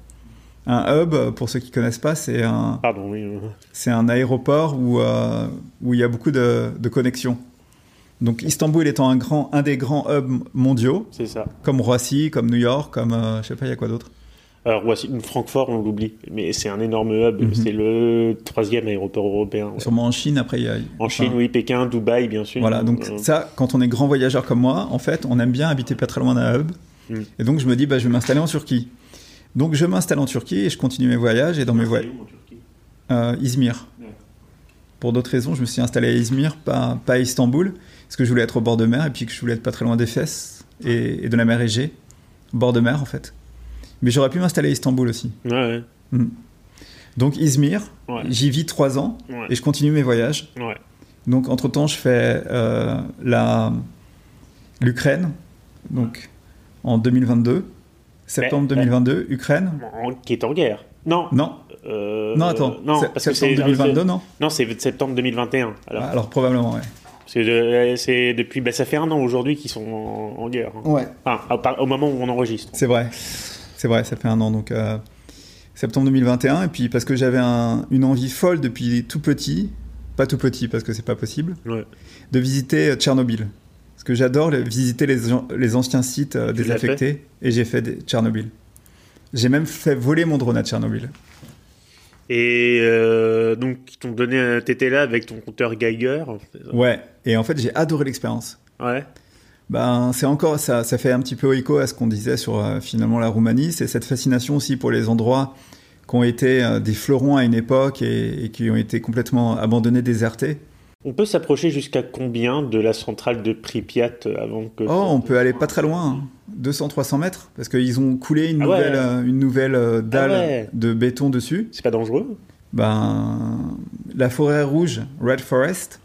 Speaker 3: Un hub, pour ceux qui connaissent pas, c'est un,
Speaker 2: Pardon, oui. euh,
Speaker 3: c'est un aéroport où, euh, où il y a beaucoup de, de connexions. Donc Istanbul étant un, grand, un des grands hubs mondiaux,
Speaker 2: C'est ça.
Speaker 3: comme Roissy, comme New York, comme euh, je sais pas, il y a quoi d'autre.
Speaker 2: Alors, voici Francfort, on l'oublie, mais c'est un énorme hub.
Speaker 3: Mhm.
Speaker 2: C'est le troisième aéroport européen. ouais.
Speaker 3: Sûrement en Chine, après il y a.
Speaker 2: En Chine,
Speaker 3: enfin,
Speaker 2: oui, Pékin, Dubaï, bien sûr.
Speaker 3: Voilà, donc
Speaker 2: Euh,
Speaker 3: ça, quand on est grand voyageur comme moi, en fait, on aime bien habiter pas très loin d'un hub.
Speaker 2: Mm.
Speaker 3: Et donc je me dis, bah, je vais m'installer en Turquie. Donc je m'installe en Turquie et je continue mes voyages. Et dans mes voyages, euh, Izmir.
Speaker 2: D'accord.
Speaker 3: Pour d'autres raisons, je me suis installé à Izmir, pas, pas à Istanbul, parce que je voulais être au bord de mer et puis que je voulais être pas très loin des Fesses et, et de la mer Égée, bord de mer en fait. Mais j'aurais pu m'installer à Istanbul aussi.
Speaker 2: Ouais, ouais.
Speaker 3: Mm. Donc Izmir,
Speaker 2: Ouais.
Speaker 3: j'y vis trois ans
Speaker 2: Ouais.
Speaker 3: et je continue mes voyages.
Speaker 2: Ouais.
Speaker 3: Donc entre-temps, je fais euh, la, l'Ukraine, donc en deux mille vingt-deux, septembre
Speaker 2: Mais-
Speaker 3: deux mille vingt-deux, Ukraine.
Speaker 2: En- Qui est en guerre. Non.
Speaker 3: Non,
Speaker 2: euh,
Speaker 3: non, attends,
Speaker 2: Non,
Speaker 3: c'est-
Speaker 2: parce que
Speaker 3: septembre
Speaker 2: c'est
Speaker 3: deux mille vingt-deux, non
Speaker 2: Non, c'est septembre deux mille vingt et un. Alors,
Speaker 3: Ah, alors probablement, ouais.
Speaker 2: C'est, de, c'est depuis, bah, ça fait un an aujourd'hui qu'ils sont en, en guerre. Hein.
Speaker 3: Ouais.
Speaker 2: Enfin, au, au moment où on enregistre.
Speaker 3: C'est vrai. C'est vrai, ça fait un an. Donc, euh, septembre deux mille vingt et un. Et puis, parce que j'avais un, une envie folle depuis tout petit, pas tout petit parce que c'est pas possible,
Speaker 2: ouais.
Speaker 3: de visiter Tchernobyl. Parce que j'adore les, visiter les, les anciens sites euh, désaffectés. Et j'ai fait des, Tchernobyl. J'ai même fait voler mon drone à Tchernobyl.
Speaker 2: Et euh, donc, ils t'ont donné, t'étais là avec ton compteur Geiger.
Speaker 3: Ouais. Et en fait, j'ai adoré l'expérience.
Speaker 2: Ouais.
Speaker 3: Ben, c'est encore ça, ça fait un petit peu écho à ce qu'on disait sur euh, finalement la Roumanie. C'est cette fascination aussi pour les endroits qui ont été euh, des fleurons à une époque et, et qui ont été complètement abandonnés, désertés.
Speaker 2: On peut s'approcher jusqu'à combien de la centrale de Pripyat avant que...
Speaker 3: Oh, on peut aller pas très loin, hein. deux cents à trois cents mètres, parce qu'ils ont coulé une ah nouvelle, ouais. euh, une nouvelle euh, dalle ah ouais. de béton dessus.
Speaker 2: C'est pas dangereux ?
Speaker 3: Ben, la forêt rouge, Red Forest,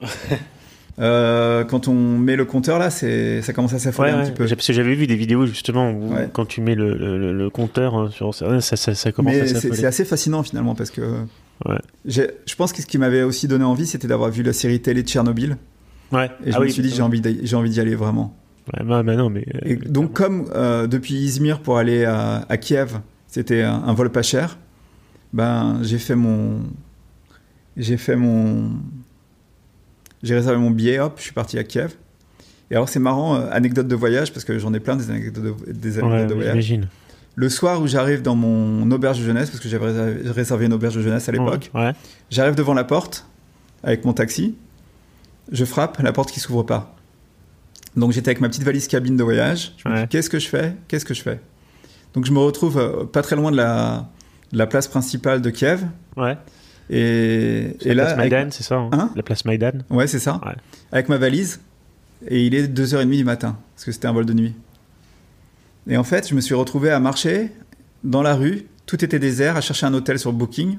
Speaker 3: euh, quand on met le compteur là, c'est, ça commence à s'affoler
Speaker 2: ouais,
Speaker 3: un
Speaker 2: ouais.
Speaker 3: petit peu.
Speaker 2: Parce que j'avais vu des vidéos justement où ouais. quand tu mets le, le, le compteur sur ça, ça, ça, ça commence
Speaker 3: Mais
Speaker 2: à s'affoler.
Speaker 3: C'est, c'est assez fascinant finalement, parce que
Speaker 2: ouais.
Speaker 3: j'ai, je pense que ce qui m'avait aussi donné envie, c'était d'avoir vu la série télé de Tchernobyl.
Speaker 2: Ouais.
Speaker 3: Et je
Speaker 2: ah
Speaker 3: me
Speaker 2: oui,
Speaker 3: suis dit, j'ai envie, j'ai envie d'y aller vraiment.
Speaker 2: Ouais, bah, bah non, mais...
Speaker 3: Et donc, comme euh, depuis Izmir pour aller à, à Kiev, c'était un, un vol pas cher, ben, j'ai fait mon... J'ai fait mon... J'ai réservé mon billet, hop, je suis parti à Kiev. Et alors, c'est marrant, euh, anecdote de voyage, parce que j'en ai plein des anecdotes de, des anecdotes
Speaker 2: ouais,
Speaker 3: de voyage.
Speaker 2: J'imagine.
Speaker 3: Le soir où j'arrive dans mon auberge de jeunesse, parce que j'avais réservé, réservé une auberge de jeunesse à l'époque,
Speaker 2: ouais.
Speaker 3: j'arrive devant la porte avec mon taxi, je frappe, la porte qui s'ouvre pas. Donc j'étais avec ma petite valise cabine de voyage. Je me
Speaker 2: ouais.
Speaker 3: dis, qu'est-ce que je fais Qu'est-ce que je fais Donc je me retrouve euh, pas très loin de la, de la place principale de Kiev.
Speaker 2: Ouais.
Speaker 3: Et,
Speaker 2: c'est
Speaker 3: et
Speaker 2: la
Speaker 3: là,
Speaker 2: place Maïdan,
Speaker 3: avec...
Speaker 2: c'est ça hein
Speaker 3: hein
Speaker 2: La place Maïdan.
Speaker 3: Ouais, c'est ça.
Speaker 2: Ouais.
Speaker 3: Avec ma valise. Et il est deux heures trente du matin, parce que c'était un vol de nuit. Et en fait, je me suis retrouvé à marcher dans la rue. Tout était désert, à chercher un hôtel sur Booking.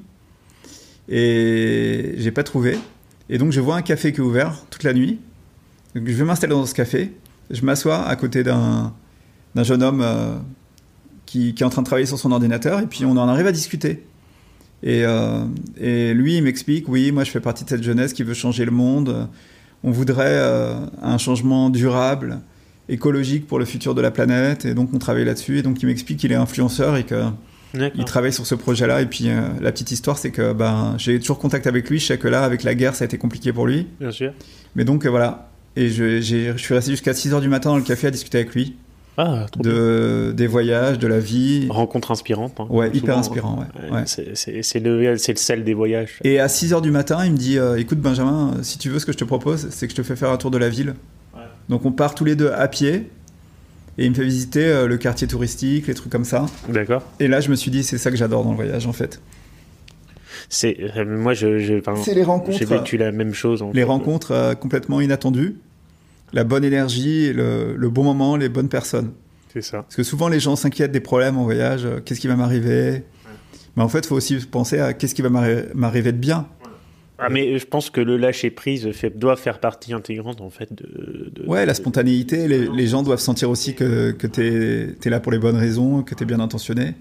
Speaker 3: Et j'ai pas trouvé. Et donc je vois un café qui est ouvert toute la nuit. Donc je vais m'installer dans ce café. Je m'assois à côté d'un, d'un jeune homme euh, qui, qui est en train de travailler sur son ordinateur. Et puis on en arrive à discuter. Et, euh, et lui, il m'explique, oui, moi je fais partie de cette jeunesse qui veut changer le monde. On voudrait euh, un changement durable, écologique pour le futur de la planète. Et donc on travaille là-dessus. Et donc il m'explique qu'il est influenceur et que... D'accord. Il travaille sur ce projet-là et puis euh, la petite histoire c'est que ben, j'ai toujours contact avec lui, je sais que là avec la guerre ça a été compliqué pour lui.
Speaker 2: Bien sûr.
Speaker 3: Mais donc euh, voilà, et je, j'ai, je suis resté jusqu'à six heures du matin dans le café à discuter avec lui.
Speaker 2: Ah, trop
Speaker 3: de, bien. Des voyages, de la vie.
Speaker 2: Rencontre inspirante. Hein,
Speaker 3: ouais,
Speaker 2: souvent,
Speaker 3: hyper inspirant, ouais. ouais.
Speaker 2: C'est, c'est, c'est, le, c'est le sel des voyages.
Speaker 3: Et à six heures du matin, il me dit euh, écoute Benjamin, si tu veux ce que je te propose, c'est que je te fais faire un tour de la ville. Ouais. Donc on part tous les deux à pied. Et il me fait visiter euh, le quartier touristique, les trucs comme ça.
Speaker 2: D'accord.
Speaker 3: Et là, je me suis dit, c'est ça que j'adore dans le voyage, en fait.
Speaker 2: C'est, euh, moi, je, je,
Speaker 3: c'est les rencontres.
Speaker 2: J'ai vécu la même chose. En
Speaker 3: les
Speaker 2: fait.
Speaker 3: rencontres euh, complètement inattendues, la bonne énergie, le, le bon moment, les bonnes personnes.
Speaker 2: C'est ça.
Speaker 3: Parce que souvent, les gens s'inquiètent des problèmes en voyage. Euh, qu'est-ce qui va m'arriver ? Ouais. Mais en fait, il faut aussi penser à qu'est-ce qui va m'arri- m'arriver de bien.
Speaker 2: Ah, mais je pense que le lâcher-prise fait, doit faire partie intégrante en fait de... de
Speaker 3: ouais,
Speaker 2: de,
Speaker 3: la spontanéité, les, les gens doivent sentir aussi que, que tu es là pour les bonnes raisons, que tu es bien intentionné.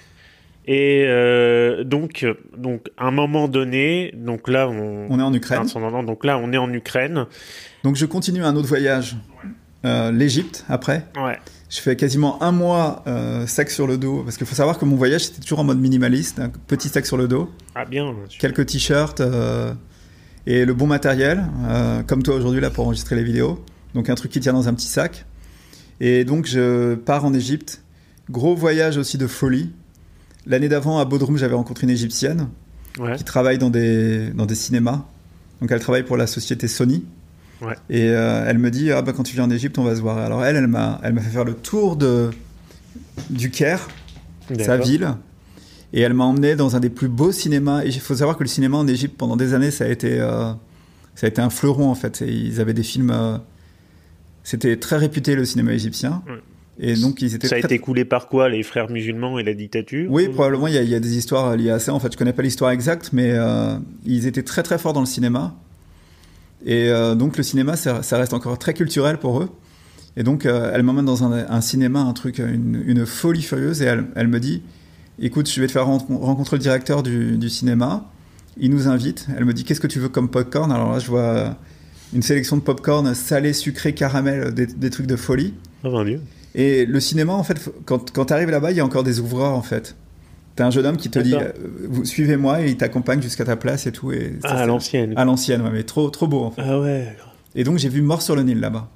Speaker 2: Et euh, donc, donc, à un moment donné, donc là, on,
Speaker 3: on est en Ukraine.
Speaker 2: Donc là, on est en Ukraine.
Speaker 3: Donc je continue un autre voyage, euh, l'Égypte après.
Speaker 2: Ouais.
Speaker 3: Je fais quasiment un mois euh, sac sur le dos, parce qu'il faut savoir que mon voyage c'était toujours en mode minimaliste, un petit sac sur le dos.
Speaker 2: Ah bien.
Speaker 3: Quelques t-shirts euh, et le bon matériel, euh, comme toi aujourd'hui là pour enregistrer les vidéos. Donc un truc qui tient dans un petit sac. Et donc je pars en Égypte. Gros voyage aussi de folie. L'année d'avant à Bodrum, j'avais rencontré une Égyptienne ouais. qui travaille dans des dans des cinémas. Donc elle travaille pour la société Sony.
Speaker 2: Ouais.
Speaker 3: Et euh, elle me dit ah bah quand tu viens en Égypte on va se voir. Alors elle elle m'a elle m'a fait faire le tour de du Caire, D'accord. sa ville, et elle m'a emmené dans un des plus beaux cinémas. Et il faut savoir que le cinéma en Égypte pendant des années ça a été euh, ça a été un fleuron en fait. Et ils avaient des films euh, c'était très réputé le cinéma égyptien. Ouais. Et donc ils étaient
Speaker 2: ça a
Speaker 3: très...
Speaker 2: été coulé par quoi, les frères musulmans et la dictature?
Speaker 3: Oui, ou... probablement il y, y a des histoires liées à ça. En fait je connais pas l'histoire exacte, mais euh, ils étaient très très forts dans le cinéma. Et euh, donc le cinéma ça, ça reste encore très culturel pour eux. Et donc euh, elle m'emmène dans un, un cinéma, un truc, une, une folie furieuse, et elle, elle me dit écoute, je vais te faire rencontrer le directeur du, du cinéma, il nous invite, elle me dit qu'est-ce que tu veux comme popcorn? Alors là je vois une sélection de pop-corn salé, sucré, caramel, des, des trucs de folie.
Speaker 2: Ah, ben Dieu.
Speaker 3: Et le cinéma, en fait, quand, quand tu arrives là-bas, il y a encore des ouvreurs, en fait. T'as un jeune homme qui te
Speaker 2: D'accord.
Speaker 3: dit euh, vous, suivez-moi, et il t'accompagne jusqu'à ta place et tout. Et ça,
Speaker 2: Ah, à
Speaker 3: c'est-
Speaker 2: l'ancienne.
Speaker 3: À l'ancienne, ouais, mais trop, trop beau, en fait.
Speaker 2: Ah ouais.
Speaker 3: Et donc, j'ai vu Mort sur le Nil là-bas.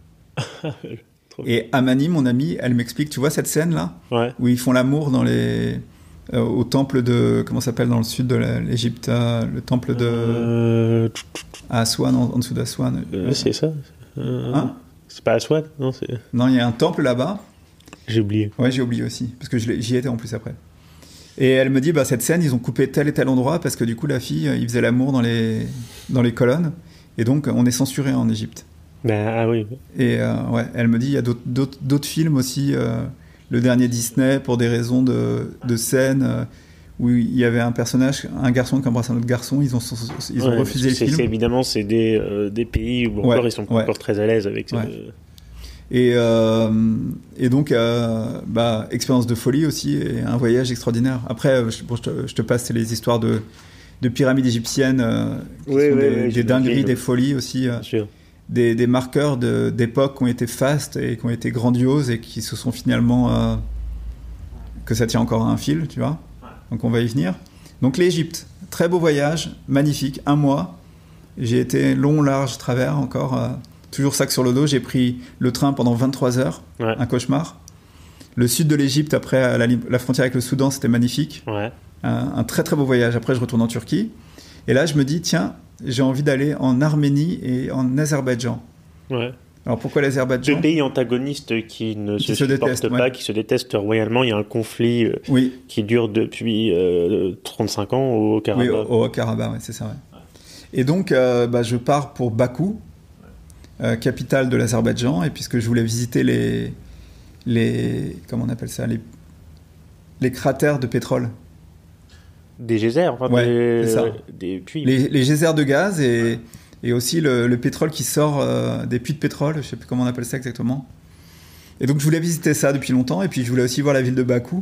Speaker 2: Trop
Speaker 3: Et Amani, mon amie, elle m'explique, tu vois cette scène-là,
Speaker 2: Ouais.
Speaker 3: où ils font l'amour dans les... euh, au temple de... Comment ça s'appelle dans le sud de la- l'Égypte euh, le temple de...
Speaker 2: Euh,
Speaker 3: à Aswan, en, en dessous d'Aswan.
Speaker 2: euh, c'est ça. Euh,
Speaker 3: Hein
Speaker 2: c'est pas Aswan, non, c'est.
Speaker 3: Non, il y a un temple là-bas.
Speaker 2: J'ai oublié.
Speaker 3: Ouais, j'ai oublié aussi, parce que je l'ai- j'y étais en plus après. Et elle me dit, bah, cette scène, ils ont coupé tel et tel endroit, parce que du coup, la fille, euh, il faisait l'amour dans les, dans les colonnes, et donc on est censuré en Égypte.
Speaker 2: Ben, ah oui.
Speaker 3: Et euh, ouais, elle me dit, il y a d'autres- d'autres d'autres films aussi, euh, le dernier Disney, pour des raisons de, de scène, euh, où il y avait un personnage, un garçon qui embrasse un autre garçon, ils ont, ils ont
Speaker 2: Ouais,
Speaker 3: refusé le
Speaker 2: c'est,
Speaker 3: film.
Speaker 2: c'est évidemment, c'est des, euh, des pays où
Speaker 3: Ouais,
Speaker 2: encore ils sont pas
Speaker 3: ouais.
Speaker 2: encore très à l'aise avec.
Speaker 3: Ouais.
Speaker 2: euh,
Speaker 3: Et, euh, et donc, euh, bah, expérience de folie aussi, et un voyage extraordinaire. Après, euh, je, bon, je, te, je te passe les histoires de, de pyramides égyptiennes, euh, qui
Speaker 2: Oui,
Speaker 3: sont
Speaker 2: oui,
Speaker 3: des,
Speaker 2: oui,
Speaker 3: des
Speaker 2: j'imagine.
Speaker 3: dingueries, des folies aussi, euh,
Speaker 2: Bien sûr.
Speaker 3: des, des marqueurs de, d'époque qui ont été fastes et qui ont été grandioses et qui se sont finalement... euh, que ça tient encore à un fil, tu vois. Donc on va y venir. Donc l'Égypte, très beau voyage, magnifique, un mois. J'ai été long, large, travers encore... euh, toujours sac sur le dos, j'ai pris le train pendant vingt-trois heures,
Speaker 2: Ouais.
Speaker 3: un cauchemar. Le sud de l'Égypte, après la, la frontière avec le Soudan, c'était magnifique.
Speaker 2: Ouais.
Speaker 3: Un, un très très beau voyage. Après, je retourne en Turquie. Et là, je me dis, tiens, j'ai envie d'aller en Arménie et en Azerbaïdjan.
Speaker 2: Ouais.
Speaker 3: Alors pourquoi l'Azerbaïdjan ?
Speaker 2: Deux pays antagonistes qui ne
Speaker 3: Qui
Speaker 2: se,
Speaker 3: se
Speaker 2: supportent
Speaker 3: détestent,
Speaker 2: pas,
Speaker 3: ouais.
Speaker 2: qui se détestent royalement. Il y a un conflit euh,
Speaker 3: Oui,
Speaker 2: qui dure depuis euh, trente-cinq ans au
Speaker 3: oui,
Speaker 2: Karabakh.
Speaker 3: au, au Karabakh, ouais, c'est ça. Ouais. Et donc, euh, bah, je pars pour Bakou, euh, capitale de l'Azerbaïdjan, et puisque je voulais visiter les, les, comment on appelle ça, les, les cratères de pétrole,
Speaker 2: Des geysers, enfin
Speaker 3: Ouais,
Speaker 2: des,
Speaker 3: c'est ça.
Speaker 2: des puits.
Speaker 3: les, les geysers de gaz et, et aussi le, le pétrole qui sort euh, des puits de pétrole, je sais plus comment on appelle ça exactement. Et donc je voulais visiter ça depuis longtemps, et puis je voulais aussi voir la ville de Bakou.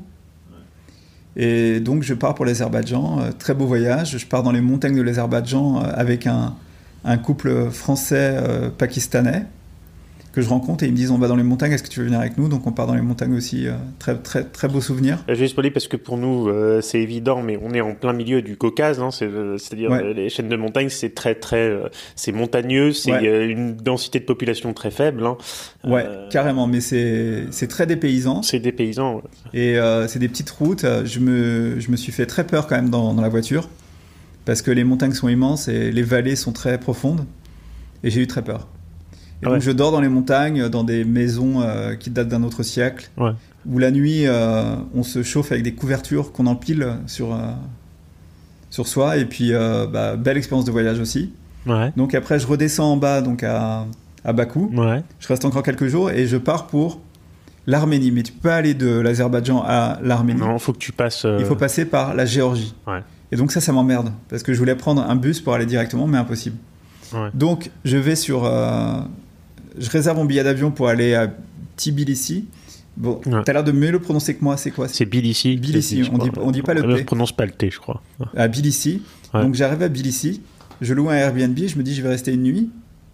Speaker 3: Et donc je pars pour l'Azerbaïdjan, euh, très beau voyage. Je pars dans les montagnes de l'Azerbaïdjan euh, avec un, un couple français-pakistanais que je rencontre, et ils me disent on va dans les montagnes, est-ce que tu veux venir avec nous ? Donc on part dans les montagnes aussi, euh, très, très, très beau souvenir.
Speaker 2: Euh, Juste pour dire, parce que pour nous, euh, c'est évident, mais on est en plein milieu du Caucase, hein, c'est, euh, c'est-à-dire
Speaker 3: Ouais.
Speaker 2: euh, les chaînes de montagnes, c'est très, très, euh, c'est montagneux, c'est
Speaker 3: Ouais.
Speaker 2: euh, une densité de population très faible. Hein.
Speaker 3: Ouais,
Speaker 2: Euh,
Speaker 3: carrément, mais c'est, c'est très dépaysant.
Speaker 2: C'est des paysans. Ouais.
Speaker 3: Et euh, c'est des petites routes. Je me, je me suis fait très peur quand même dans, dans la voiture, parce que les montagnes sont immenses et les vallées sont très profondes. Et j'ai eu très peur. Et
Speaker 2: Ouais.
Speaker 3: donc je dors dans les montagnes, dans des maisons euh, qui datent d'un autre siècle,
Speaker 2: Ouais.
Speaker 3: où la nuit, euh, on se chauffe avec des couvertures qu'on empile sur, euh, sur soi. Et puis, euh, bah, belle expérience de voyage aussi.
Speaker 2: Ouais.
Speaker 3: Donc après, je redescends en bas, donc à, à Bakou.
Speaker 2: Ouais.
Speaker 3: Je reste encore quelques jours et je pars pour l'Arménie. Mais tu peux pas aller de l'Azerbaïdjan à l'Arménie.
Speaker 2: Non, faut que tu passes. euh,
Speaker 3: Il faut passer par la Géorgie.
Speaker 2: Ouais.
Speaker 3: Et donc ça, ça m'emmerde. Parce que je voulais prendre un bus pour aller directement, mais impossible.
Speaker 2: Ouais.
Speaker 3: Donc je vais sur... euh, je réserve mon billet d'avion pour aller à Tbilissi. Bon,
Speaker 2: Ouais.
Speaker 3: t'as l'air de mieux le prononcer que moi, c'est quoi ?
Speaker 2: C'est Tbilissi.
Speaker 3: Tbilissi,
Speaker 2: je
Speaker 3: on dit-
Speaker 2: crois.
Speaker 3: on dit pas le
Speaker 2: On
Speaker 3: T.
Speaker 2: prononce pas le T, je crois.
Speaker 3: À Tbilissi.
Speaker 2: Ouais.
Speaker 3: Donc j'arrive à Tbilissi, je loue un Airbnb, je me dis je vais rester une nuit.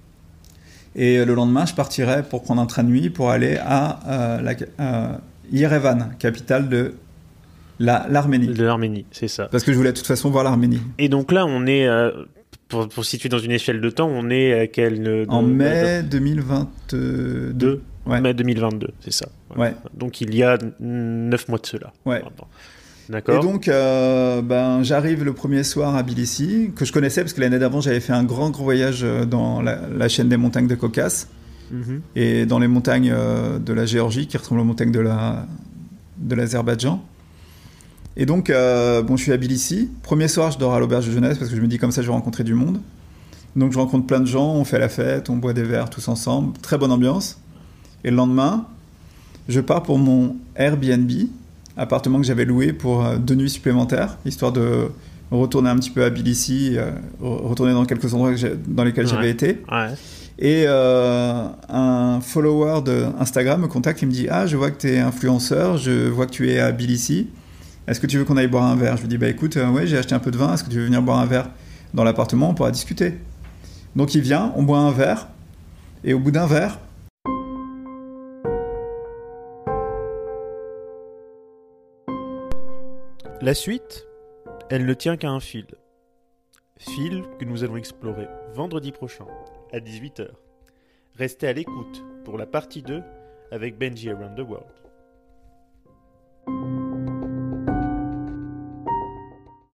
Speaker 3: Et le lendemain, je partirai pour prendre un train de nuit pour aller à euh, la, euh, Yerevan, capitale de la, l'Arménie.
Speaker 2: De l'Arménie, c'est ça.
Speaker 3: Parce que je voulais de toute façon voir l'Arménie.
Speaker 2: Et donc là, on est, euh, pour, pour situer dans une échelle de temps, on est à quel... de-
Speaker 3: En
Speaker 2: de-
Speaker 3: mai deux mille vingt-deux.
Speaker 2: Deux.
Speaker 3: Ouais.
Speaker 2: Mai deux mille vingt-deux, c'est ça.
Speaker 3: Ouais.
Speaker 2: Donc il y a neuf mois de cela.
Speaker 3: Ouais.
Speaker 2: Pardon.
Speaker 3: Et
Speaker 2: D'accord.
Speaker 3: donc, euh, ben, j'arrive le premier soir à Tbilissi, que je connaissais parce que l'année d'avant, j'avais fait un grand, grand voyage dans la, la chaîne des montagnes de Caucase
Speaker 2: Mhm.
Speaker 3: et dans les montagnes euh, de la Géorgie, qui ressemblent aux montagnes de, la, de l'Azerbaïdjan. Et donc, euh, bon, je suis à Tbilissi. Premier soir, je dors à l'auberge de jeunesse parce que je me dis comme ça, je vais rencontrer du monde. Donc, je rencontre plein de gens, on fait la fête, on boit des verres tous ensemble. Très bonne ambiance. Et le lendemain, je pars pour mon Airbnb, appartement que j'avais loué pour euh, deux nuits supplémentaires, histoire de retourner un petit peu à Tbilissi, euh, retourner dans quelques endroits que j'ai- dans lesquels
Speaker 2: Ouais.
Speaker 3: j'avais été.
Speaker 2: Ouais.
Speaker 3: Et euh, un follower de Instagram me contacte et me dit « Ah, je vois que tu es influenceur, je vois que tu es à Tbilissi. Est-ce que tu veux qu'on aille boire un verre ?» Je lui dis « Bah écoute, euh, ouais, j'ai acheté un peu de vin, est-ce que tu veux venir boire un verre dans l'appartement, on pourra discuter. » Donc il vient, on boit un verre, et au bout d'un verre,
Speaker 2: La suite, elle ne tient qu'à un fil. Fil que nous allons explorer vendredi prochain, à dix-huit heures. Restez à l'écoute pour la partie deux avec Benji Around the World.